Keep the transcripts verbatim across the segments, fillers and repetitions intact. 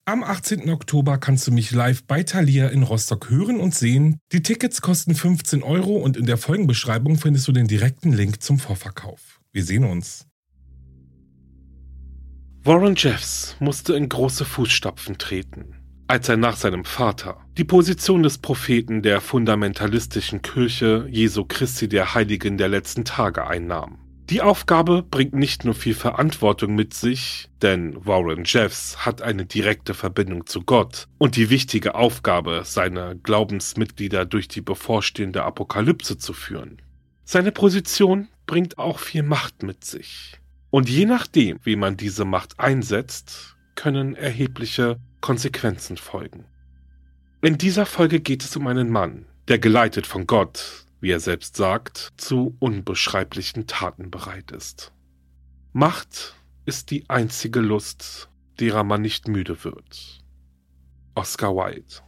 Am achtzehnten Oktober kannst du mich live bei Thalia in Rostock hören und sehen. Die Tickets kosten fünfzehn Euro und in der Folgenbeschreibung findest du den direkten Link zum Vorverkauf. Wir sehen uns. Warren Jeffs musste in große Fußstapfen treten, als er nach seinem Vater die Position des Propheten der fundamentalistischen Kirche Jesu Christi der Heiligen der letzten Tage einnahm. Die Aufgabe bringt nicht nur viel Verantwortung mit sich, denn Warren Jeffs hat eine direkte Verbindung zu Gott und die wichtige Aufgabe, seine Glaubensmitglieder durch die bevorstehende Apokalypse zu führen. Seine Position bringt auch viel Macht mit sich. Und je nachdem, wie man diese Macht einsetzt, können erhebliche Konsequenzen folgen. In dieser Folge geht es um einen Mann, der geleitet von Gott, wie er selbst sagt, zu unbeschreiblichen Taten bereit ist. Macht ist die einzige Lust, derer man nicht müde wird. Oscar Wilde.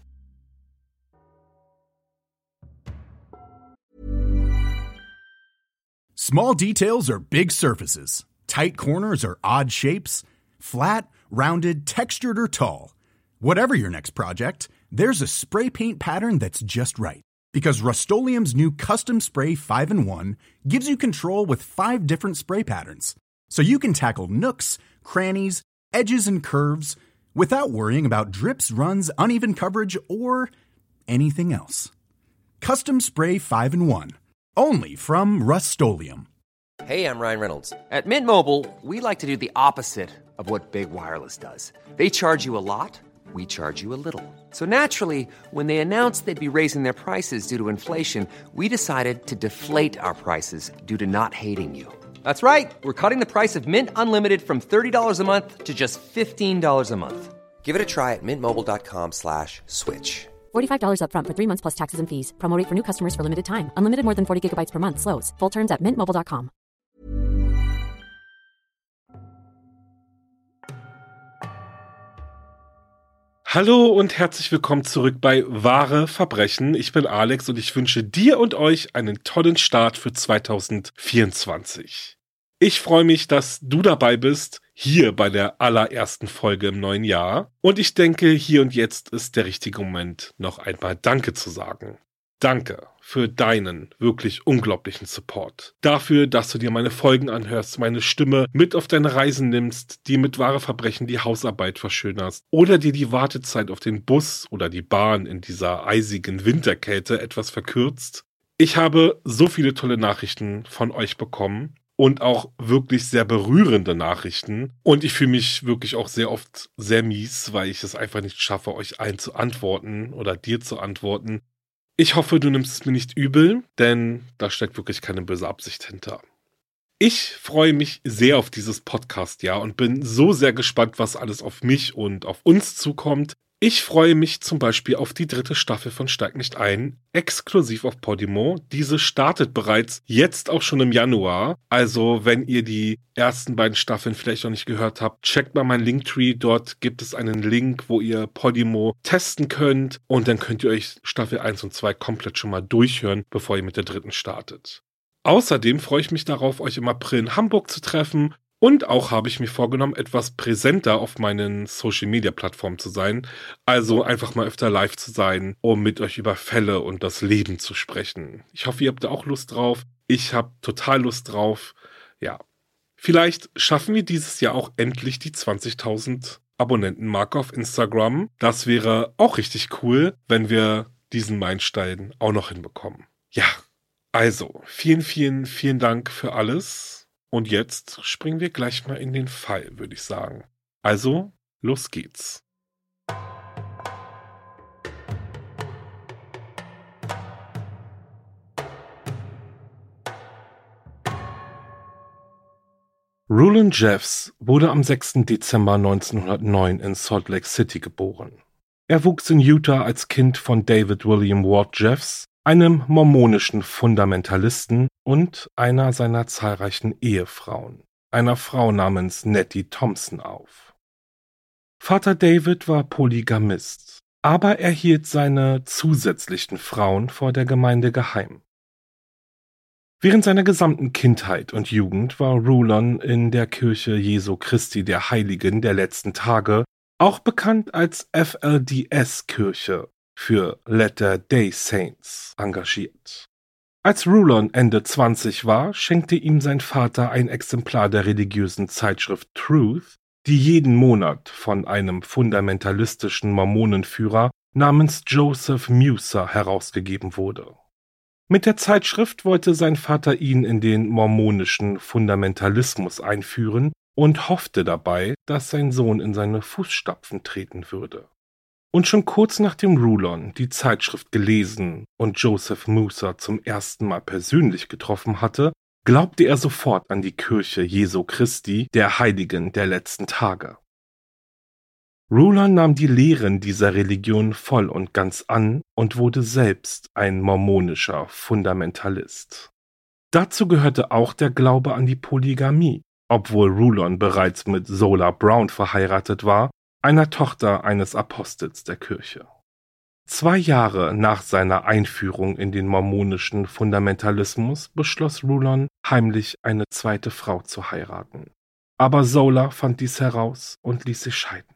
Small details are big surfaces. Tight corners are odd shapes. Flat, rounded, textured, or tall. Whatever your next project, there's a spray paint pattern that's just right. Because Rust-Oleum's new Custom Spray five in one gives you control with five different spray patterns. So you can tackle nooks, crannies, edges, and curves without worrying about drips, runs, uneven coverage, or anything else. Custom Spray five in one. Only from Rust-Oleum. Hey, I'm Ryan Reynolds. At Mint Mobile, we like to do the opposite of what Big Wireless does. They charge you a lot, we charge you a little. So naturally, when they announced they'd be raising their prices due to inflation, we decided to deflate our prices due to not hating you. That's right. We're cutting the price of Mint Unlimited from thirty dollars a month to just fifteen dollars a month. Give it a try at mintmobile.com slash switch. forty-five dollars up front for three months plus taxes and fees. Promo rate for new customers for limited time. Unlimited more than forty gigabytes per month slows. Full terms at mint mobile dot com. Hallo und herzlich willkommen zurück bei Wahre Verbrechen. Ich bin Alex und ich wünsche dir und euch einen tollen Start für zweitausendvierundzwanzig. Ich freue mich, dass du dabei bist, hier bei der allerersten Folge im neuen Jahr. Und ich denke, hier und jetzt ist der richtige Moment, noch einmal Danke zu sagen. Danke für deinen wirklich unglaublichen Support. Dafür, dass du dir meine Folgen anhörst, meine Stimme mit auf deine Reisen nimmst, dir mit Wahre Verbrechen die Hausarbeit verschönerst oder dir die Wartezeit auf den Bus oder die Bahn in dieser eisigen Winterkälte etwas verkürzt. Ich habe so viele tolle Nachrichten von euch bekommen und auch wirklich sehr berührende Nachrichten. Und ich fühle mich wirklich auch sehr oft sehr mies, weil ich es einfach nicht schaffe, euch allen zu antworten oder dir zu antworten. Ich hoffe, du nimmst es mir nicht übel, denn da steckt wirklich keine böse Absicht hinter. Ich freue mich sehr auf dieses Podcast-Jahr und bin so sehr gespannt, was alles auf mich und auf uns zukommt. Ich freue mich zum Beispiel auf die dritte Staffel von Steig nicht ein, exklusiv auf Podimo. Diese startet bereits jetzt auch schon im Januar. Also wenn ihr die ersten beiden Staffeln vielleicht noch nicht gehört habt, checkt mal meinen Linktree. Dort gibt es einen Link, wo ihr Podimo testen könnt. Und dann könnt ihr euch Staffel eins und zwei komplett schon mal durchhören, bevor ihr mit der dritten startet. Außerdem freue ich mich darauf, euch im April in Hamburg zu treffen. Und auch habe ich mir vorgenommen, etwas präsenter auf meinen Social-Media-Plattformen zu sein. Also einfach mal öfter live zu sein, um mit euch über Fälle und das Leben zu sprechen. Ich hoffe, ihr habt da auch Lust drauf. Ich habe total Lust drauf. Ja, vielleicht schaffen wir dieses Jahr auch endlich die zwanzigtausend Abonnenten-Marke auf Instagram. Das wäre auch richtig cool, wenn wir diesen Meilenstein auch noch hinbekommen. Ja, also vielen, vielen, vielen Dank für alles. Und jetzt springen wir gleich mal in den Fall, würde ich sagen. Also, los geht's. Rowland Jeffs wurde am sechsten Dezember neunzehnhundertneun in Salt Lake City geboren. Er wuchs in Utah als Kind von David William Ward Jeffs, einem mormonischen Fundamentalisten und einer seiner zahlreichen Ehefrauen, einer Frau namens Nettie Thompson, auf. Vater David war Polygamist, aber er hielt seine zusätzlichen Frauen vor der Gemeinde geheim. Während seiner gesamten Kindheit und Jugend war Rowland in der Kirche Jesu Christi der Heiligen der letzten Tage auch bekannt als F L D S-Kirche für Latter-day Saints, engagiert. Als Rulon Ende zwanzig war, schenkte ihm sein Vater ein Exemplar der religiösen Zeitschrift Truth, die jeden Monat von einem fundamentalistischen Mormonenführer namens Joseph Musa herausgegeben wurde. Mit der Zeitschrift wollte sein Vater ihn in den mormonischen Fundamentalismus einführen und hoffte dabei, dass sein Sohn in seine Fußstapfen treten würde. Und schon kurz nachdem Rulon die Zeitschrift gelesen und Joseph Musa zum ersten Mal persönlich getroffen hatte, glaubte er sofort an die Kirche Jesu Christi, der Heiligen der letzten Tage. Rulon nahm die Lehren dieser Religion voll und ganz an und wurde selbst ein mormonischer Fundamentalist. Dazu gehörte auch der Glaube an die Polygamie, obwohl Rulon bereits mit Zola Brown verheiratet war, einer Tochter eines Apostels der Kirche. Zwei Jahre nach seiner Einführung in den mormonischen Fundamentalismus beschloss Rulon, heimlich eine zweite Frau zu heiraten. Aber Zola fand dies heraus und ließ sich scheiden.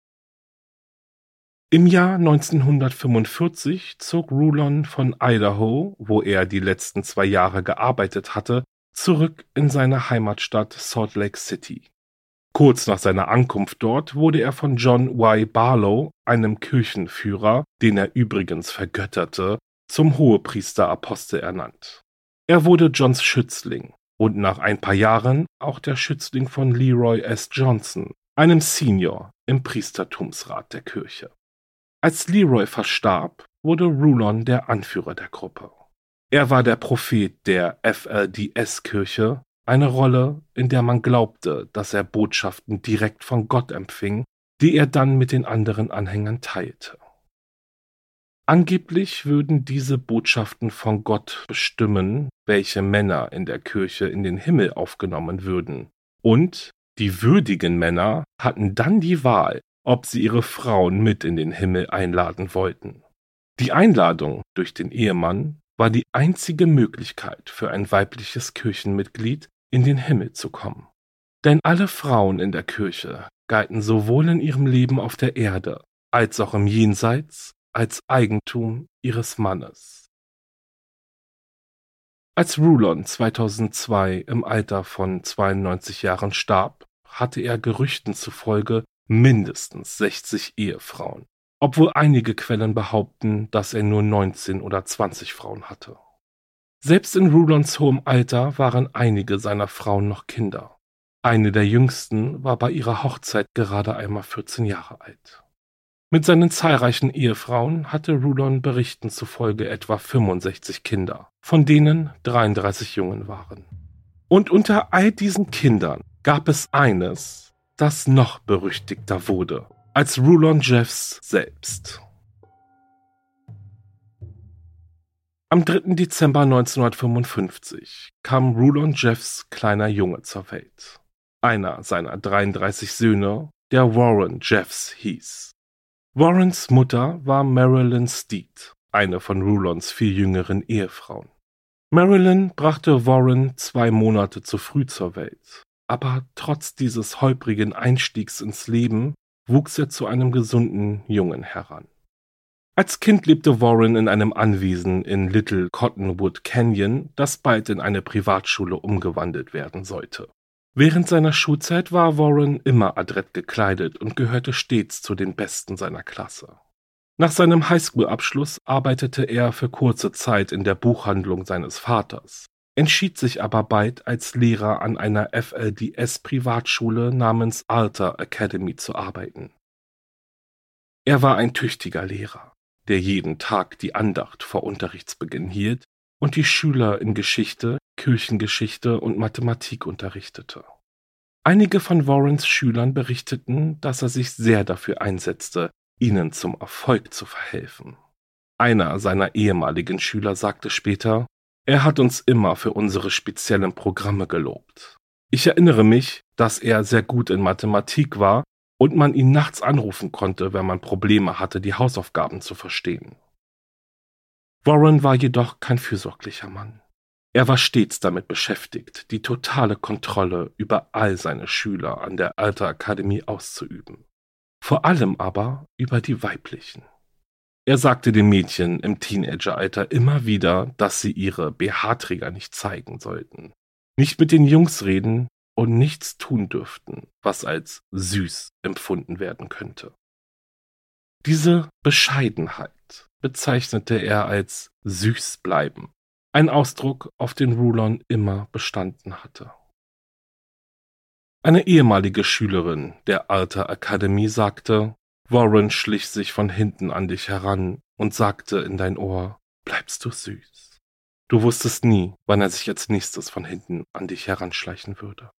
Im Jahr neunzehnhundertfünfundvierzig zog Rulon von Idaho, wo er die letzten zwei Jahre gearbeitet hatte, zurück in seine Heimatstadt Salt Lake City. Kurz nach seiner Ankunft dort wurde er von John Y. Barlow, einem Kirchenführer, den er übrigens vergötterte, zum Hohepriesterapostel ernannt. Er wurde Johns Schützling und nach ein paar Jahren auch der Schützling von Leroy S. Johnson, einem Senior im Priestertumsrat der Kirche. Als Leroy verstarb, wurde Rulon der Anführer der Gruppe. Er war der Prophet der F L D S-Kirche, eine Rolle, in der man glaubte, dass er Botschaften direkt von Gott empfing, die er dann mit den anderen Anhängern teilte. Angeblich würden diese Botschaften von Gott bestimmen, welche Männer in der Kirche in den Himmel aufgenommen würden, und die würdigen Männer hatten dann die Wahl, ob sie ihre Frauen mit in den Himmel einladen wollten. Die Einladung durch den Ehemann war die einzige Möglichkeit für ein weibliches Kirchenmitglied, in den Himmel zu kommen. Denn alle Frauen in der Kirche galten sowohl in ihrem Leben auf der Erde als auch im Jenseits als Eigentum ihres Mannes. Als Rulon zweitausendzwei im Alter von zweiundneunzig Jahren starb, hatte er Gerüchten zufolge mindestens sechzig Ehefrauen, obwohl einige Quellen behaupten, dass er nur neunzehn oder zwanzig Frauen hatte. Selbst in Rulons hohem Alter waren einige seiner Frauen noch Kinder. Eine der jüngsten war bei ihrer Hochzeit gerade einmal vierzehn Jahre alt. Mit seinen zahlreichen Ehefrauen hatte Rulon Berichten zufolge etwa fünfundsechzig Kinder, von denen dreiunddreißig Jungen waren. Und unter all diesen Kindern gab es eines, das noch berüchtigter wurde als Rulon Jeffs selbst. Am dritten Dezember neunzehnhundertfünfundfünfzig kam Rulon Jeffs kleiner Junge zur Welt. Einer seiner dreiunddreißig Söhne, der Warren Jeffs hieß. Warrens Mutter war Marilyn Steed, eine von Rulons vier jüngeren Ehefrauen. Marilyn brachte Warren zwei Monate zu früh zur Welt, aber trotz dieses holprigen Einstiegs ins Leben wuchs er zu einem gesunden Jungen heran. Als Kind lebte Warren in einem Anwesen in Little Cottonwood Canyon, das bald in eine Privatschule umgewandelt werden sollte. Während seiner Schulzeit war Warren immer adrett gekleidet und gehörte stets zu den Besten seiner Klasse. Nach seinem Highschool-Abschluss arbeitete er für kurze Zeit in der Buchhandlung seines Vaters, entschied sich aber bald als Lehrer an einer F L D S-Privatschule namens Alta Academy zu arbeiten. Er war ein tüchtiger Lehrer, der jeden Tag die Andacht vor Unterrichtsbeginn hielt und die Schüler in Geschichte, Kirchengeschichte und Mathematik unterrichtete. Einige von Warrens Schülern berichteten, dass er sich sehr dafür einsetzte, ihnen zum Erfolg zu verhelfen. Einer seiner ehemaligen Schüler sagte später: Er hat uns immer für unsere speziellen Programme gelobt. Ich erinnere mich, dass er sehr gut in Mathematik war und man ihn nachts anrufen konnte, wenn man Probleme hatte, die Hausaufgaben zu verstehen. Warren war jedoch kein fürsorglicher Mann. Er war stets damit beschäftigt, die totale Kontrolle über all seine Schüler an der Alta Academy auszuüben. vor allem aber über die weiblichen. Er sagte den Mädchen im Teenageralter immer wieder, dass sie ihre B H-Träger nicht zeigen sollten, nicht mit den Jungs reden und nichts tun dürften, was als süß empfunden werden könnte. Diese Bescheidenheit bezeichnete er als süß bleiben, ein Ausdruck, auf den Rulon immer bestanden hatte. Eine ehemalige Schülerin der Alta Academy sagte, Warren schlich sich von hinten an dich heran und sagte in dein Ohr, bleibst du süß. Du wusstest nie, wann er sich als nächstes von hinten an dich heranschleichen würde.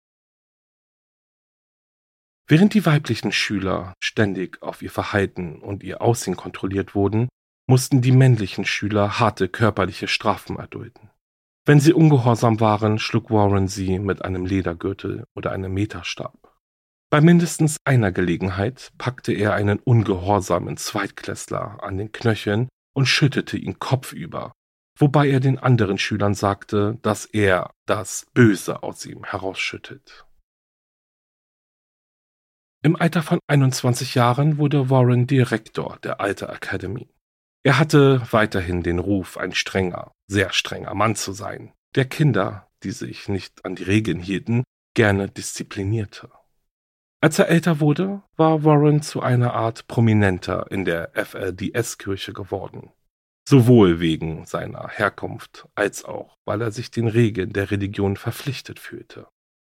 Während die weiblichen Schüler ständig auf ihr Verhalten und ihr Aussehen kontrolliert wurden, mussten die männlichen Schüler harte körperliche Strafen erdulden. Wenn sie ungehorsam waren, schlug Warren sie mit einem Ledergürtel oder einem Meterstab. Bei mindestens einer Gelegenheit packte er einen ungehorsamen Zweitklässler an den Knöcheln und schüttete ihn kopfüber, wobei er den anderen Schülern sagte, dass er das Böse aus ihm herausschüttet. Im Alter von einundzwanzig Jahren wurde Warren Direktor der Alta Academy. Er hatte weiterhin den Ruf, ein strenger, sehr strenger Mann zu sein, der Kinder, die sich nicht an die Regeln hielten, gerne disziplinierte. Als er älter wurde, war Warren zu einer Art Prominenter in der F L D S-Kirche geworden. Sowohl wegen seiner Herkunft als auch, weil er sich den Regeln der Religion verpflichtet fühlte.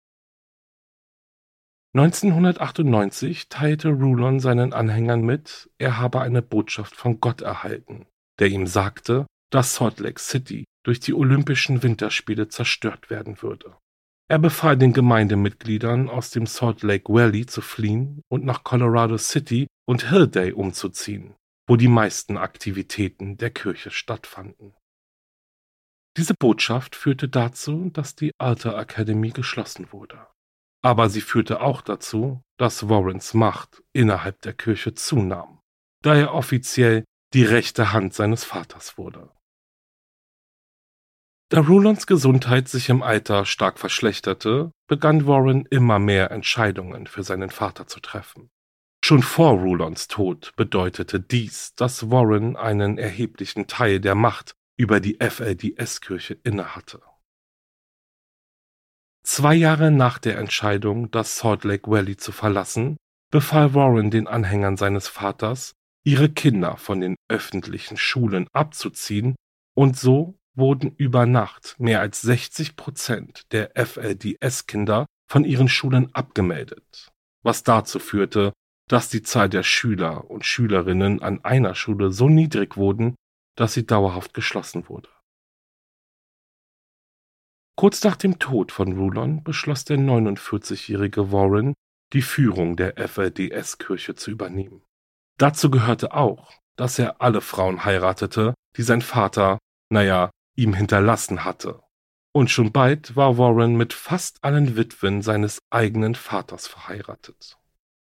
neunzehnhundertachtundneunzig teilte Rulon seinen Anhängern mit, er habe eine Botschaft von Gott erhalten, der ihm sagte, dass Salt Lake City durch die Olympischen Winterspiele zerstört werden würde. Er befahl den Gemeindemitgliedern, aus dem Salt Lake Valley zu fliehen und nach Colorado City und Hillday umzuziehen, wo die meisten Aktivitäten der Kirche stattfanden. Diese Botschaft führte dazu, dass die Alta Academy geschlossen wurde. Aber sie führte auch dazu, dass Warrens Macht innerhalb der Kirche zunahm, da er offiziell die rechte Hand seines Vaters wurde. Da Rulons Gesundheit sich im Alter stark verschlechterte, begann Warren immer mehr Entscheidungen für seinen Vater zu treffen. Schon vor Rulons Tod bedeutete dies, dass Warren einen erheblichen Teil der Macht über die F L D S-Kirche innehatte. Zwei Jahre nach der Entscheidung, das Salt Lake Valley zu verlassen, befahl Warren den Anhängern seines Vaters, ihre Kinder von den öffentlichen Schulen abzuziehen, und so wurden über Nacht mehr als sechzig Prozent der F L D S-Kinder von ihren Schulen abgemeldet, was dazu führte, dass die Zahl der Schüler und Schülerinnen an einer Schule so niedrig wurden, dass sie dauerhaft geschlossen wurde. Kurz nach dem Tod von Rulon beschloss der neunundvierzigjährige Warren, die Führung der F L D S-Kirche zu übernehmen. Dazu gehörte auch, dass er alle Frauen heiratete, die sein Vater, naja, ihm hinterlassen hatte. Und schon bald war Warren mit fast allen Witwen seines eigenen Vaters verheiratet.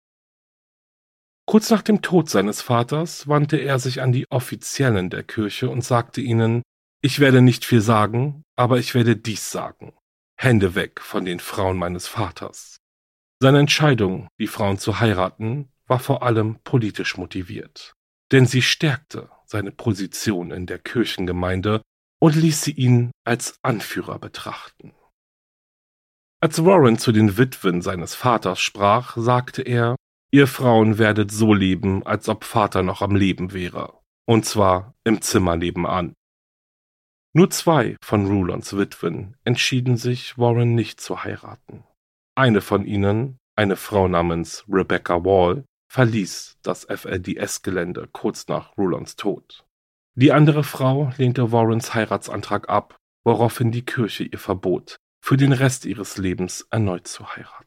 Kurz nach dem Tod seines Vaters wandte er sich an die Offiziellen der Kirche und sagte ihnen, ich werde nicht viel sagen, aber ich werde dies sagen. Hände weg von den Frauen meines Vaters. Seine Entscheidung, die Frauen zu heiraten, war vor allem politisch motiviert, denn sie stärkte seine Position in der Kirchengemeinde und ließ sie ihn als Anführer betrachten. Als Warren zu den Witwen seines Vaters sprach, sagte er, ihr Frauen werdet so leben, als ob Vater noch am Leben wäre, und zwar im Zimmer nebenan. Nur zwei von Rulons Witwen entschieden sich, Warren nicht zu heiraten. Eine von ihnen, eine Frau namens Rebecca Wall, verließ das F L D S-Gelände kurz nach Rulons Tod. Die andere Frau lehnte Warrens Heiratsantrag ab, woraufhin die Kirche ihr verbot, für den Rest ihres Lebens erneut zu heiraten.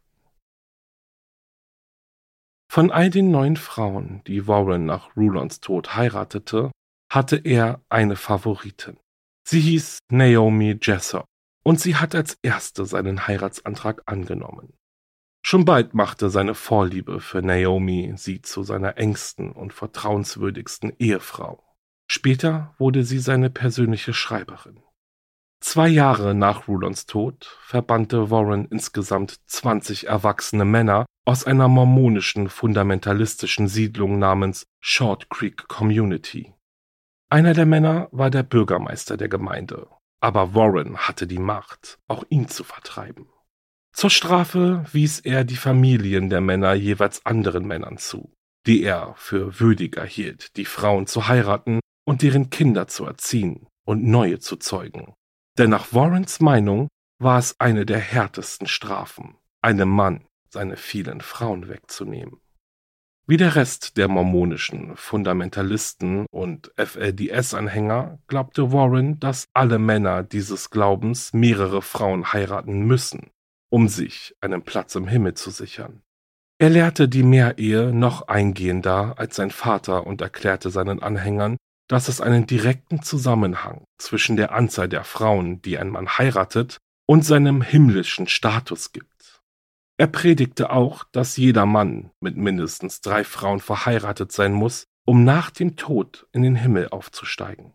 Von all den neun Frauen, die Warren nach Rulons Tod heiratete, hatte er eine Favoritin. Sie hieß Naomi Jessup und sie hat als erste seinen Heiratsantrag angenommen. Schon bald machte seine Vorliebe für Naomi sie zu seiner engsten und vertrauenswürdigsten Ehefrau. Später wurde sie seine persönliche Schreiberin. Zwei Jahre nach Rulons Tod verbannte Warren insgesamt zwanzig erwachsene Männer aus einer mormonischen fundamentalistischen Siedlung namens Short Creek Community. Einer der Männer war der Bürgermeister der Gemeinde, aber Warren hatte die Macht, auch ihn zu vertreiben. Zur Strafe wies er die Familien der Männer jeweils anderen Männern zu, die er für würdiger hielt, die Frauen zu heiraten und deren Kinder zu erziehen und neue zu zeugen. Denn nach Warrens Meinung war es eine der härtesten Strafen, einem Mann seine vielen Frauen wegzunehmen. Wie der Rest der mormonischen Fundamentalisten und F L D S-Anhänger glaubte Warren, dass alle Männer dieses Glaubens mehrere Frauen heiraten müssen, um sich einen Platz im Himmel zu sichern. Er lehrte die Mehrehe noch eingehender als sein Vater und erklärte seinen Anhängern, dass es einen direkten Zusammenhang zwischen der Anzahl der Frauen, die ein Mann heiratet, und seinem himmlischen Status gibt. Er predigte auch, dass jeder Mann mit mindestens drei Frauen verheiratet sein muss, um nach dem Tod in den Himmel aufzusteigen.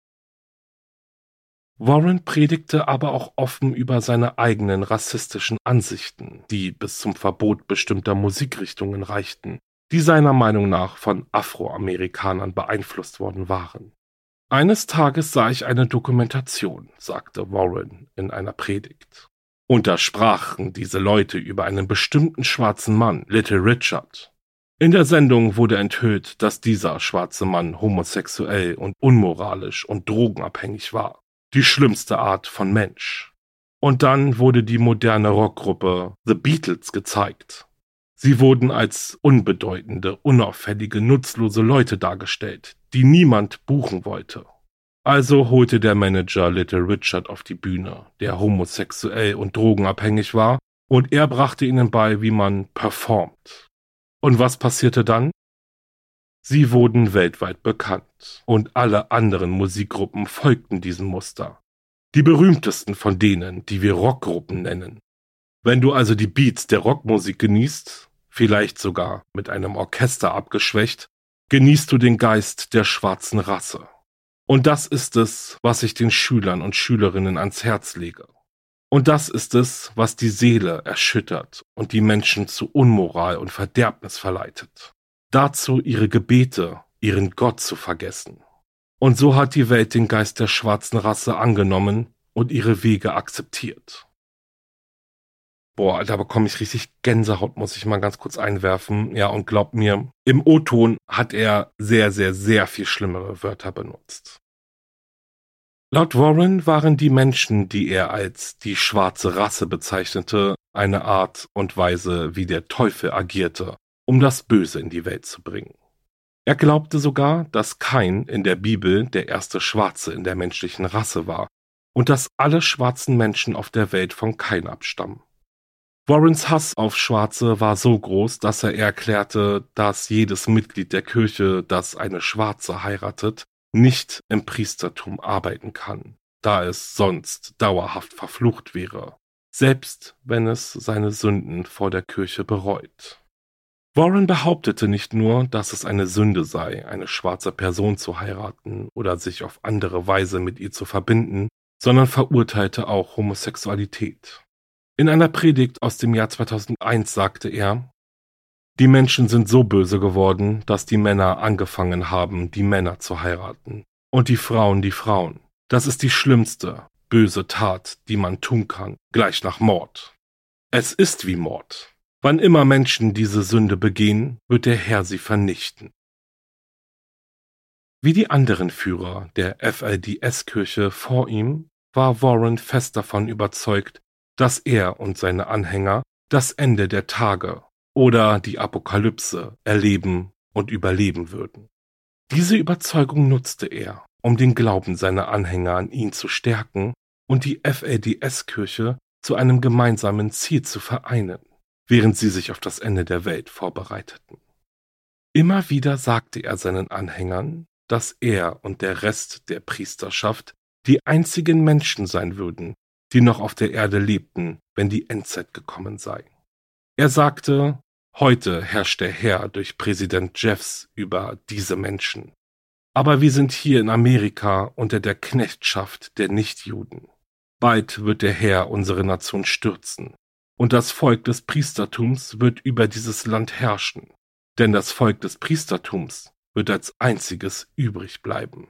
Warren predigte aber auch offen über seine eigenen rassistischen Ansichten, die bis zum Verbot bestimmter Musikrichtungen reichten, die seiner Meinung nach von Afroamerikanern beeinflusst worden waren. Eines Tages sah ich eine Dokumentation, sagte Warren in einer Predigt. Und da sprachen diese Leute über einen bestimmten schwarzen Mann, Little Richard. In der Sendung wurde enthüllt, dass dieser schwarze Mann homosexuell und unmoralisch und drogenabhängig war. Die schlimmste Art von Mensch. Und dann wurde die moderne Rockgruppe The Beatles gezeigt. Sie wurden als unbedeutende, unauffällige, nutzlose Leute dargestellt, die niemand buchen wollte. Also holte der Manager Little Richard auf die Bühne, der homosexuell und drogenabhängig war, und er brachte ihnen bei, wie man performt. Und was passierte dann? Sie wurden weltweit bekannt, und alle anderen Musikgruppen folgten diesem Muster. Die berühmtesten von denen, die wir Rockgruppen nennen. Wenn du also die Beats der Rockmusik genießt, vielleicht sogar mit einem Orchester abgeschwächt, genießt du den Geist der schwarzen Rasse. Und das ist es, was ich den Schülern und Schülerinnen ans Herz lege. Und das ist es, was die Seele erschüttert und die Menschen zu Unmoral und Verderbnis verleitet. Dazu ihre Gebete, ihren Gott zu vergessen. Und so hat die Welt den Geist der schwarzen Rasse angenommen und ihre Wege akzeptiert. Boah, da bekomme ich richtig Gänsehaut, muss ich mal ganz kurz einwerfen. Ja, und glaubt mir, im O-Ton hat er sehr, sehr, sehr viel schlimmere Wörter benutzt. Laut Warren waren die Menschen, die er als die schwarze Rasse bezeichnete, eine Art und Weise, wie der Teufel agierte, um das Böse in die Welt zu bringen. Er glaubte sogar, dass Kain in der Bibel der erste Schwarze in der menschlichen Rasse war und dass alle schwarzen Menschen auf der Welt von Kain abstammen. Warrens Hass auf Schwarze war so groß, dass er erklärte, dass jedes Mitglied der Kirche, das eine Schwarze heiratet, nicht im Priestertum arbeiten kann, da es sonst dauerhaft verflucht wäre, selbst wenn es seine Sünden vor der Kirche bereut. Warren behauptete nicht nur, dass es eine Sünde sei, eine schwarze Person zu heiraten oder sich auf andere Weise mit ihr zu verbinden, sondern verurteilte auch Homosexualität. In einer Predigt aus dem Jahr zweitausendeins sagte er: Die Menschen sind so böse geworden, dass die Männer angefangen haben, die Männer zu heiraten und die Frauen die Frauen. Das ist die schlimmste, böse Tat, die man tun kann, gleich nach Mord. Es ist wie Mord. Wann immer Menschen diese Sünde begehen, wird der Herr sie vernichten. Wie die anderen Führer der F L D S-Kirche vor ihm, war Warren fest davon überzeugt, dass er und seine Anhänger das Ende der Tage oder die Apokalypse erleben und überleben würden. Diese Überzeugung nutzte er, um den Glauben seiner Anhänger an ihn zu stärken und die F L D S-Kirche zu einem gemeinsamen Ziel zu vereinen, während sie sich auf das Ende der Welt vorbereiteten. Immer wieder sagte er seinen Anhängern, dass er und der Rest der Priesterschaft die einzigen Menschen sein würden, die noch auf der Erde lebten, wenn die Endzeit gekommen sei. Er sagte: Heute herrscht der Herr durch Präsident Jeffs über diese Menschen. Aber wir sind hier in Amerika unter der Knechtschaft der Nichtjuden. Bald wird der Herr unsere Nation stürzen, und das Volk des Priestertums wird über dieses Land herrschen, denn das Volk des Priestertums wird als einziges übrig bleiben.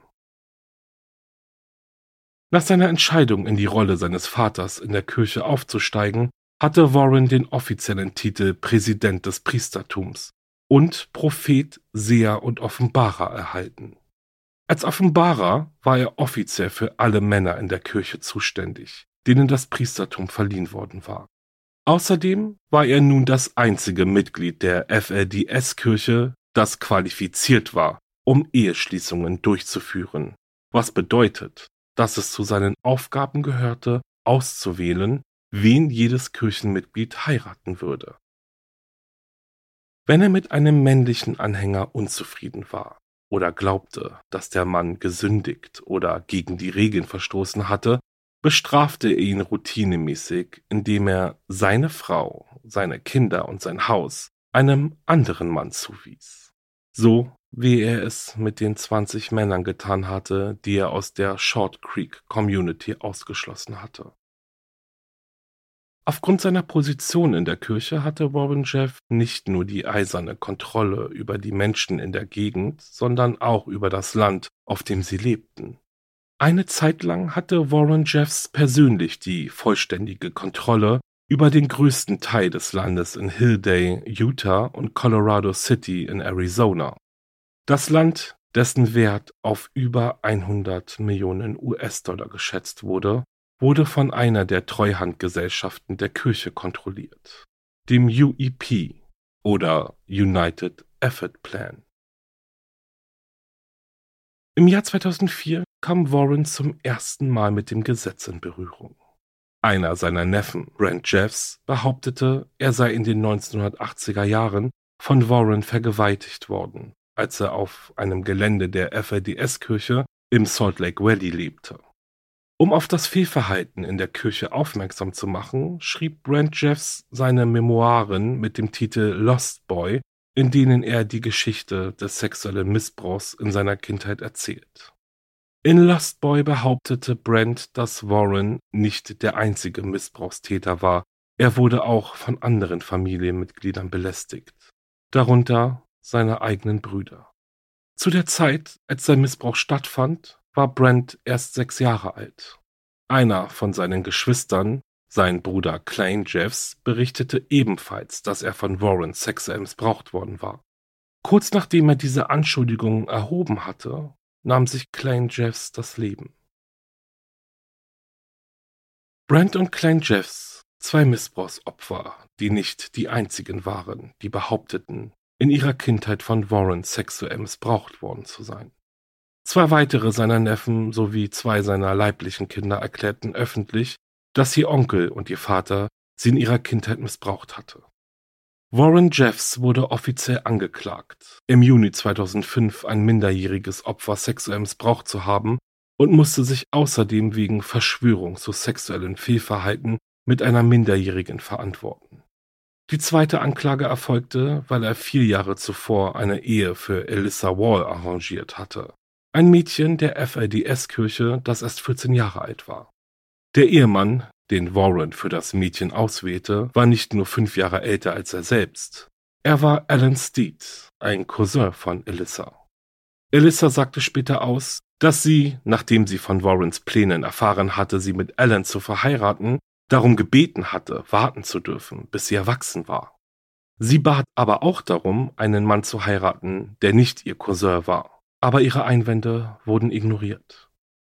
Nach seiner Entscheidung, in die Rolle seines Vaters in der Kirche aufzusteigen, hatte Warren den offiziellen Titel Präsident des Priestertums und Prophet, Seher und Offenbarer erhalten. Als Offenbarer war er offiziell für alle Männer in der Kirche zuständig, denen das Priestertum verliehen worden war. Außerdem war er nun das einzige Mitglied der F L D S-Kirche, das qualifiziert war, um Eheschließungen durchzuführen, was bedeutet, dass es zu seinen Aufgaben gehörte, auszuwählen, wen jedes Kirchenmitglied heiraten würde. Wenn er mit einem männlichen Anhänger unzufrieden war oder glaubte, dass der Mann gesündigt oder gegen die Regeln verstoßen hatte, bestrafte er ihn routinemäßig, indem er seine Frau, seine Kinder und sein Haus einem anderen Mann zuwies. So wie er es mit den zwanzig Männern getan hatte, die er aus der Short Creek Community ausgeschlossen hatte. Aufgrund seiner Position in der Kirche hatte Warren Jeff nicht nur die eiserne Kontrolle über die Menschen in der Gegend, sondern auch über das Land, auf dem sie lebten. Eine Zeit lang hatte Warren Jeffs persönlich die vollständige Kontrolle über den größten Teil des Landes in Hillday, Utah und Colorado City in Arizona. Das Land, dessen Wert auf über hundert Millionen U S-Dollar geschätzt wurde, wurde von einer der Treuhandgesellschaften der Kirche kontrolliert, dem U E P oder United Effort Plan. Im Jahr zweitausendvier kam Warren zum ersten Mal mit dem Gesetz in Berührung. Einer seiner Neffen, Brent Jeffs, behauptete, er sei in den neunzehnhundertachtziger Jahren von Warren vergewaltigt worden, als er auf einem Gelände der F L D S-Kirche im Salt Lake Valley lebte. Um auf das Fehlverhalten in der Kirche aufmerksam zu machen, schrieb Brent Jeffs seine Memoiren mit dem Titel Lost Boy, in denen er die Geschichte des sexuellen Missbrauchs in seiner Kindheit erzählt. In Lost Boy behauptete Brent, dass Warren nicht der einzige Missbrauchstäter war, er wurde auch von anderen Familienmitgliedern belästigt, darunter seine eigenen Brüder. Zu der Zeit, als sein Missbrauch stattfand, war Brent erst sechs Jahre alt. Einer von seinen Geschwistern, sein Bruder Clayne Jeffs, berichtete ebenfalls, dass er von Warren sexuell missbraucht worden war. Kurz nachdem er diese Anschuldigungen erhoben hatte, nahm sich Clayne Jeffs das Leben. Brent und Clayne Jeffs, zwei Missbrauchsopfer, die nicht die einzigen waren, die behaupteten, in ihrer Kindheit von Warren sexuell missbraucht worden zu sein. Zwei weitere seiner Neffen sowie zwei seiner leiblichen Kinder erklärten öffentlich, dass ihr Onkel und ihr Vater sie in ihrer Kindheit missbraucht hatte. Warren Jeffs wurde offiziell angeklagt, im Juni zweitausendfünf ein minderjähriges Opfer sexuell missbraucht zu haben und musste sich außerdem wegen Verschwörung zu sexuellem Fehlverhalten mit einer Minderjährigen verantworten. Die zweite Anklage erfolgte, weil er vier Jahre zuvor eine Ehe für Alyssa Wall arrangiert hatte. Ein Mädchen der F L D S-Kirche, das erst vierzehn Jahre alt war. Der Ehemann, den Warren für das Mädchen auswählte, war nicht nur fünf Jahre älter als er selbst. Er war Alan Steed, ein Cousin von Alyssa. Alyssa sagte später aus, dass sie, nachdem sie von Warrens Plänen erfahren hatte, sie mit Alan zu verheiraten, darum gebeten hatte, warten zu dürfen, bis sie erwachsen war. Sie bat aber auch darum, einen Mann zu heiraten, der nicht ihr Cousin war. Aber ihre Einwände wurden ignoriert.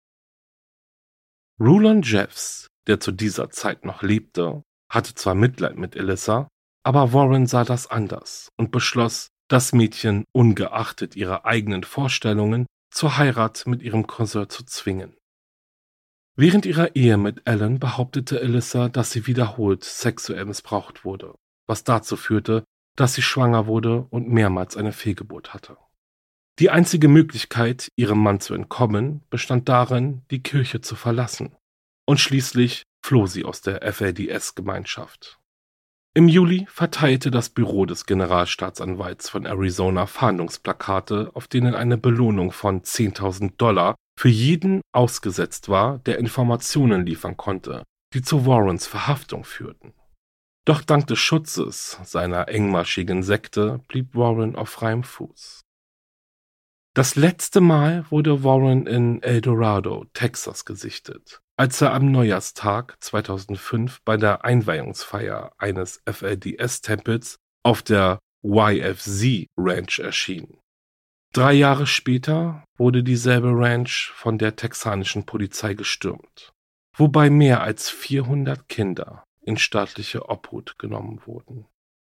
Rulon Jeffs, der zu dieser Zeit noch lebte, hatte zwar Mitleid mit Alyssa, aber Warren sah das anders und beschloss, das Mädchen ungeachtet ihrer eigenen Vorstellungen zur Heirat mit ihrem Cousin zu zwingen. Während ihrer Ehe mit Alan behauptete Alyssa, dass sie wiederholt sexuell missbraucht wurde, was dazu führte, dass sie schwanger wurde und mehrmals eine Fehlgeburt hatte. Die einzige Möglichkeit, ihrem Mann zu entkommen, bestand darin, die Kirche zu verlassen. Und schließlich floh sie aus der F L D S-Gemeinschaft. Im Juli verteilte das Büro des Generalstaatsanwalts von Arizona Fahndungsplakate, auf denen eine Belohnung von zehntausend Dollar für jeden ausgesetzt war, der Informationen liefern konnte, die zu Warrens Verhaftung führten. Doch dank des Schutzes seiner engmaschigen Sekte blieb Warren auf freiem Fuß. Das letzte Mal wurde Warren in El Dorado, Texas, gesichtet, als er am Neujahrstag zweitausendfünf bei der Einweihungsfeier eines F L D S-Tempels auf der Y F Z Ranch erschien. Drei Jahre später wurde dieselbe Ranch von der texanischen Polizei gestürmt, wobei mehr als vierhundert Kinder in staatliche Obhut genommen wurden.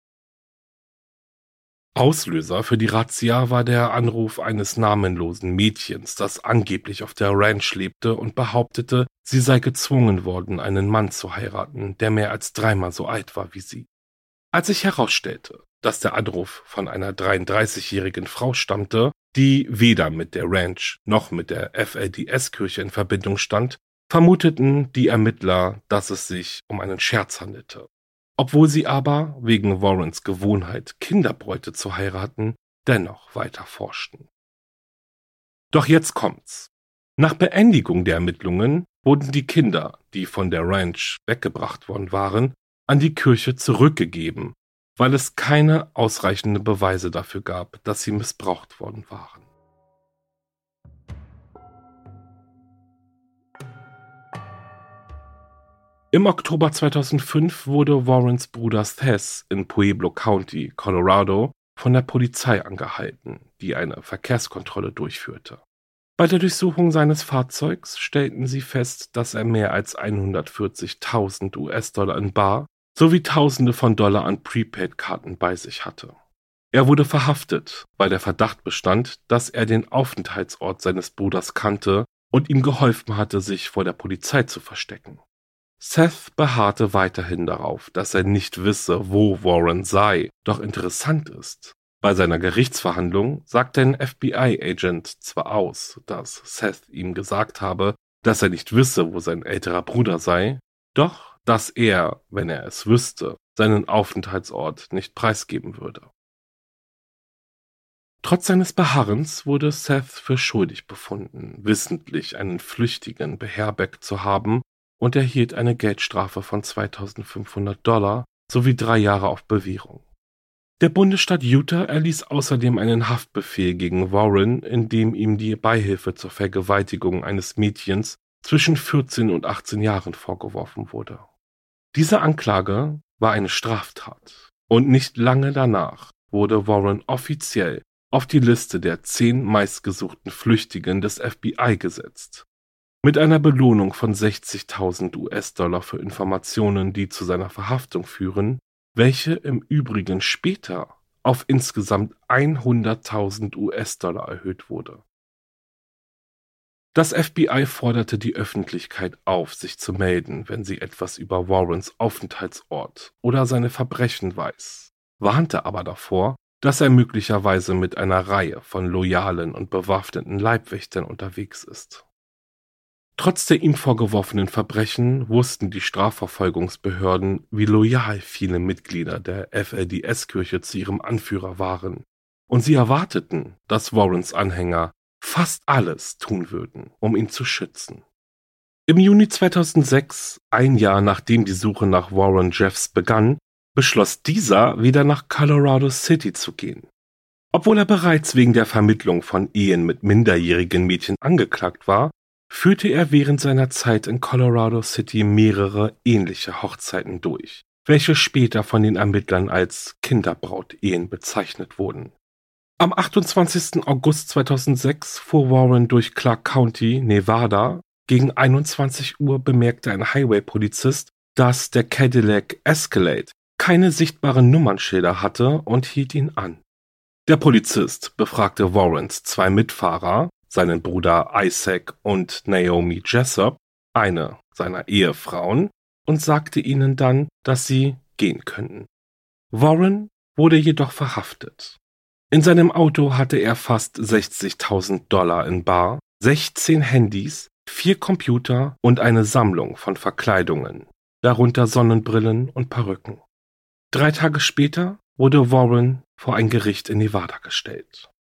Auslöser für die Razzia war der Anruf eines namenlosen Mädchens, das angeblich auf der Ranch lebte und behauptete, sie sei gezwungen worden, einen Mann zu heiraten, der mehr als dreimal so alt war wie sie. Als sich herausstellte, dass der Anruf von einer dreiunddreißigjährigen Frau stammte, die weder mit der Ranch noch mit der F L D S-Kirche in Verbindung stand, vermuteten die Ermittler, dass es sich um einen Scherz handelte. Obwohl sie aber, wegen Warrens Gewohnheit, Kinderbräute zu heiraten, dennoch weiter forschten. Doch jetzt kommt's. Nach Beendigung der Ermittlungen wurden die Kinder, die von der Ranch weggebracht worden waren, an die Kirche zurückgegeben, weil es keine ausreichenden Beweise dafür gab, dass sie missbraucht worden waren. Im Oktober zweitausendfünf wurde Warrens Bruder Seth in Pueblo County, Colorado, von der Polizei angehalten, die eine Verkehrskontrolle durchführte. Bei der Durchsuchung seines Fahrzeugs stellten sie fest, dass er mehr als hundertvierzigtausend U S-Dollar in Bar sowie Tausende von Dollar an Prepaid-Karten bei sich hatte. Er wurde verhaftet, weil der Verdacht bestand, dass er den Aufenthaltsort seines Bruders kannte und ihm geholfen hatte, sich vor der Polizei zu verstecken. Seth beharrte weiterhin darauf, dass er nicht wisse, wo Warren sei, doch interessant ist: Bei seiner Gerichtsverhandlung sagte ein F B I-Agent zwar aus, dass Seth ihm gesagt habe, dass er nicht wisse, wo sein älterer Bruder sei, doch dass er, wenn er es wüsste, seinen Aufenthaltsort nicht preisgeben würde. Trotz seines Beharrens wurde Seth für schuldig befunden, wissentlich einen Flüchtigen beherbergt zu haben, und erhielt eine Geldstrafe von zweitausendfünfhundert Dollar sowie drei Jahre auf Bewährung. Der Bundesstaat Utah erließ außerdem einen Haftbefehl gegen Warren, in dem ihm die Beihilfe zur Vergewaltigung eines Mädchens zwischen vierzehn und achtzehn Jahren vorgeworfen wurde. Diese Anklage war eine Straftat und nicht lange danach wurde Warren offiziell auf die Liste der zehn meistgesuchten Flüchtigen des F B I gesetzt, mit einer Belohnung von sechzigtausend U S-Dollar für Informationen, die zu seiner Verhaftung führen, welche im Übrigen später auf insgesamt hunderttausend U S-Dollar erhöht wurde. Das F B I forderte die Öffentlichkeit auf, sich zu melden, wenn sie etwas über Warrens Aufenthaltsort oder seine Verbrechen weiß, warnte aber davor, dass er möglicherweise mit einer Reihe von loyalen und bewaffneten Leibwächtern unterwegs ist. Trotz der ihm vorgeworfenen Verbrechen wussten die Strafverfolgungsbehörden, wie loyal viele Mitglieder der F L D S-Kirche zu ihrem Anführer waren, und sie erwarteten, dass Warrens Anhänger fast alles tun würden, um ihn zu schützen. Im Juni zweitausendsechs, ein Jahr nachdem die Suche nach Warren Jeffs begann, beschloss dieser, wieder nach Colorado City zu gehen. Obwohl er bereits wegen der Vermittlung von Ehen mit minderjährigen Mädchen angeklagt war, führte er während seiner Zeit in Colorado City mehrere ähnliche Hochzeiten durch, welche später von den Ermittlern als Kinderbraut-Ehen bezeichnet wurden. Am achtundzwanzigsten August zweitausendsechs fuhr Warren durch Clark County, Nevada. Gegen einundzwanzig Uhr bemerkte ein Highway-Polizist, dass der Cadillac Escalade keine sichtbaren Nummernschilder hatte und hielt ihn an. Der Polizist befragte Warrens zwei Mitfahrer, seinen Bruder Isaac und Naomi Jessup, eine seiner Ehefrauen, und sagte ihnen dann, dass sie gehen könnten. Warren wurde jedoch verhaftet. In seinem Auto hatte er fast sechzigtausend Dollar in bar, sechzehn Handys, vier Computer und eine Sammlung von Verkleidungen, darunter Sonnenbrillen und Perücken. Drei Tage später wurde Warren vor ein Gericht in Nevada gestellt.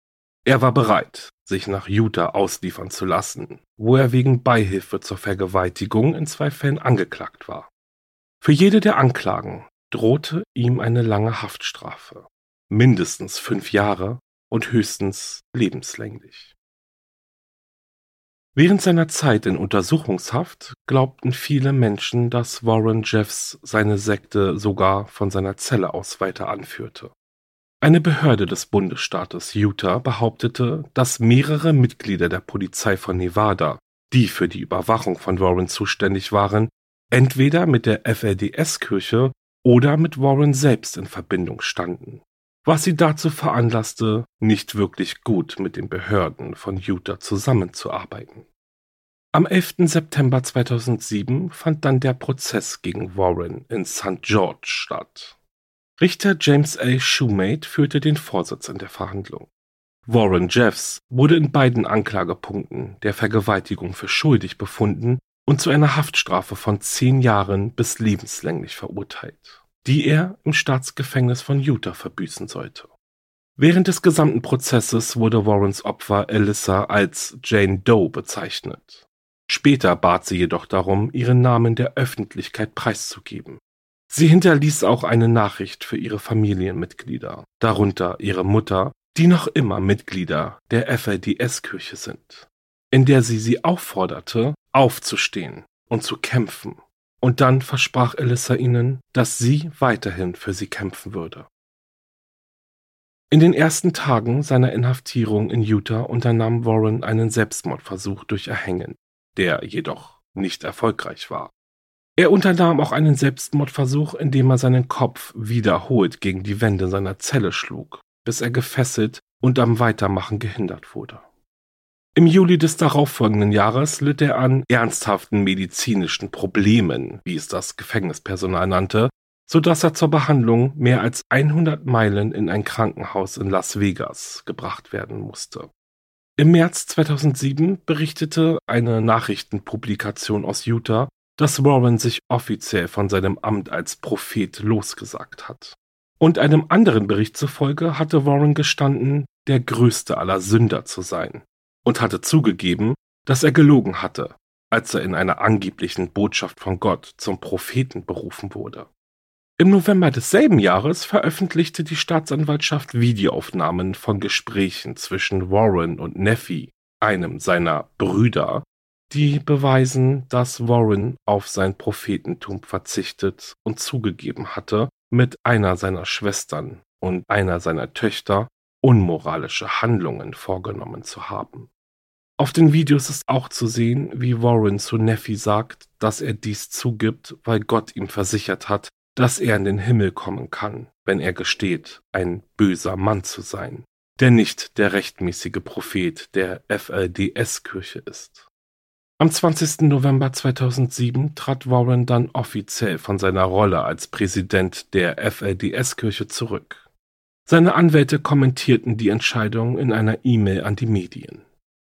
Er war bereit, sich nach Utah ausliefern zu lassen, wo er wegen Beihilfe zur Vergewaltigung in zwei Fällen angeklagt war. Für jede der Anklagen drohte ihm eine lange Haftstrafe, mindestens fünf Jahre und höchstens lebenslänglich. Während seiner Zeit in Untersuchungshaft glaubten viele Menschen, dass Warren Jeffs seine Sekte sogar von seiner Zelle aus weiter anführte. Eine Behörde des Bundesstaates Utah behauptete, dass mehrere Mitglieder der Polizei von Nevada, die für die Überwachung von Warren zuständig waren, entweder mit der F L D S-Kirche oder mit Warren selbst in Verbindung standen, was sie dazu veranlasste, nicht wirklich gut mit den Behörden von Utah zusammenzuarbeiten. Am elften September zweitausendsieben fand dann der Prozess gegen Warren in Sankt George statt. Richter James A. Shumate führte den Vorsitz in der Verhandlung. Warren Jeffs wurde in beiden Anklagepunkten der Vergewaltigung für schuldig befunden und zu einer Haftstrafe von zehn Jahren bis lebenslänglich verurteilt, die er im Staatsgefängnis von Utah verbüßen sollte. Während des gesamten Prozesses wurde Warrens Opfer Alyssa als Jane Doe bezeichnet. Später bat sie jedoch darum, ihren Namen der Öffentlichkeit preiszugeben. Sie hinterließ auch eine Nachricht für ihre Familienmitglieder, darunter ihre Mutter, die noch immer Mitglieder der F L D S-Kirche sind, in der sie sie aufforderte, aufzustehen und zu kämpfen. Und dann versprach Alyssa ihnen, dass sie weiterhin für sie kämpfen würde. In den ersten Tagen seiner Inhaftierung in Utah unternahm Warren einen Selbstmordversuch durch Erhängen, der jedoch nicht erfolgreich war. Er unternahm auch einen Selbstmordversuch, indem er seinen Kopf wiederholt gegen die Wände seiner Zelle schlug, bis er gefesselt und am Weitermachen gehindert wurde. Im Juli des darauffolgenden Jahres litt er an ernsthaften medizinischen Problemen, wie es das Gefängnispersonal nannte, sodass er zur Behandlung mehr als hundert Meilen in ein Krankenhaus in Las Vegas gebracht werden musste. Im März zweitausendsieben berichtete eine Nachrichtenpublikation aus Utah, dass Warren sich offiziell von seinem Amt als Prophet losgesagt hat. Und einem anderen Bericht zufolge hatte Warren gestanden, der größte aller Sünder zu sein, und hatte zugegeben, dass er gelogen hatte, als er in einer angeblichen Botschaft von Gott zum Propheten berufen wurde. Im November desselben Jahres veröffentlichte die Staatsanwaltschaft Videoaufnahmen von Gesprächen zwischen Warren und Nephi, einem seiner Brüder, die beweisen, dass Warren auf sein Prophetentum verzichtet und zugegeben hatte, mit einer seiner Schwestern und einer seiner Töchter unmoralische Handlungen vorgenommen zu haben. Auf den Videos ist auch zu sehen, wie Warren zu Nephi sagt, dass er dies zugibt, weil Gott ihm versichert hat, dass er in den Himmel kommen kann, wenn er gesteht, ein böser Mann zu sein, der nicht der rechtmäßige Prophet der F L D S-Kirche ist. Am zwanzigsten November zweitausendsieben trat Warren dann offiziell von seiner Rolle als Präsident der F L D S-Kirche zurück. Seine Anwälte kommentierten die Entscheidung in einer E-Mail an die Medien.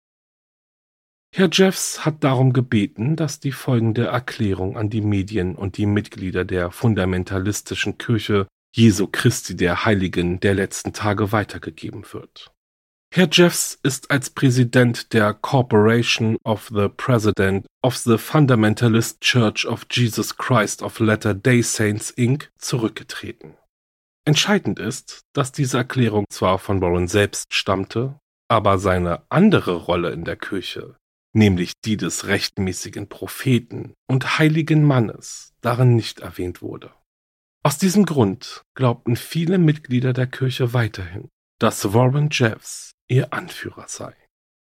Herr Jeffs hat darum gebeten, dass die folgende Erklärung an die Medien und die Mitglieder der fundamentalistischen Kirche Jesu Christi der Heiligen der letzten Tage weitergegeben wird. Herr Jeffs ist als Präsident der Corporation of the President of the Fundamentalist Church of Jesus Christ of Latter-day Saints Incorporated zurückgetreten. Entscheidend ist, dass diese Erklärung zwar von Warren selbst stammte, aber seine andere Rolle in der Kirche, nämlich die des rechtmäßigen Propheten und heiligen Mannes, darin nicht erwähnt wurde. Aus diesem Grund glaubten viele Mitglieder der Kirche weiterhin, dass Warren Jeffs ihr Anführer sei.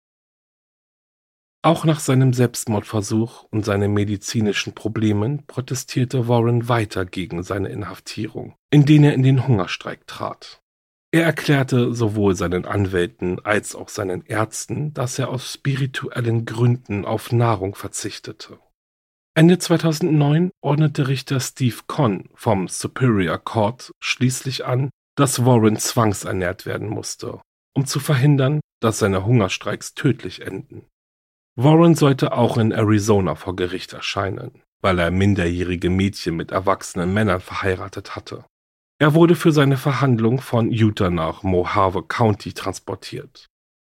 Auch nach seinem Selbstmordversuch und seinen medizinischen Problemen protestierte Warren weiter gegen seine Inhaftierung, indem er in den Hungerstreik trat. Er erklärte sowohl seinen Anwälten als auch seinen Ärzten, dass er aus spirituellen Gründen auf Nahrung verzichtete. Ende zweitausendneun ordnete Richter Steve Conn vom Superior Court schließlich an, dass Warren zwangsernährt werden musste, um zu verhindern, dass seine Hungerstreiks tödlich enden. Warren sollte auch in Arizona vor Gericht erscheinen, weil er minderjährige Mädchen mit erwachsenen Männern verheiratet hatte. Er wurde für seine Verhandlung von Utah nach Mohave County transportiert.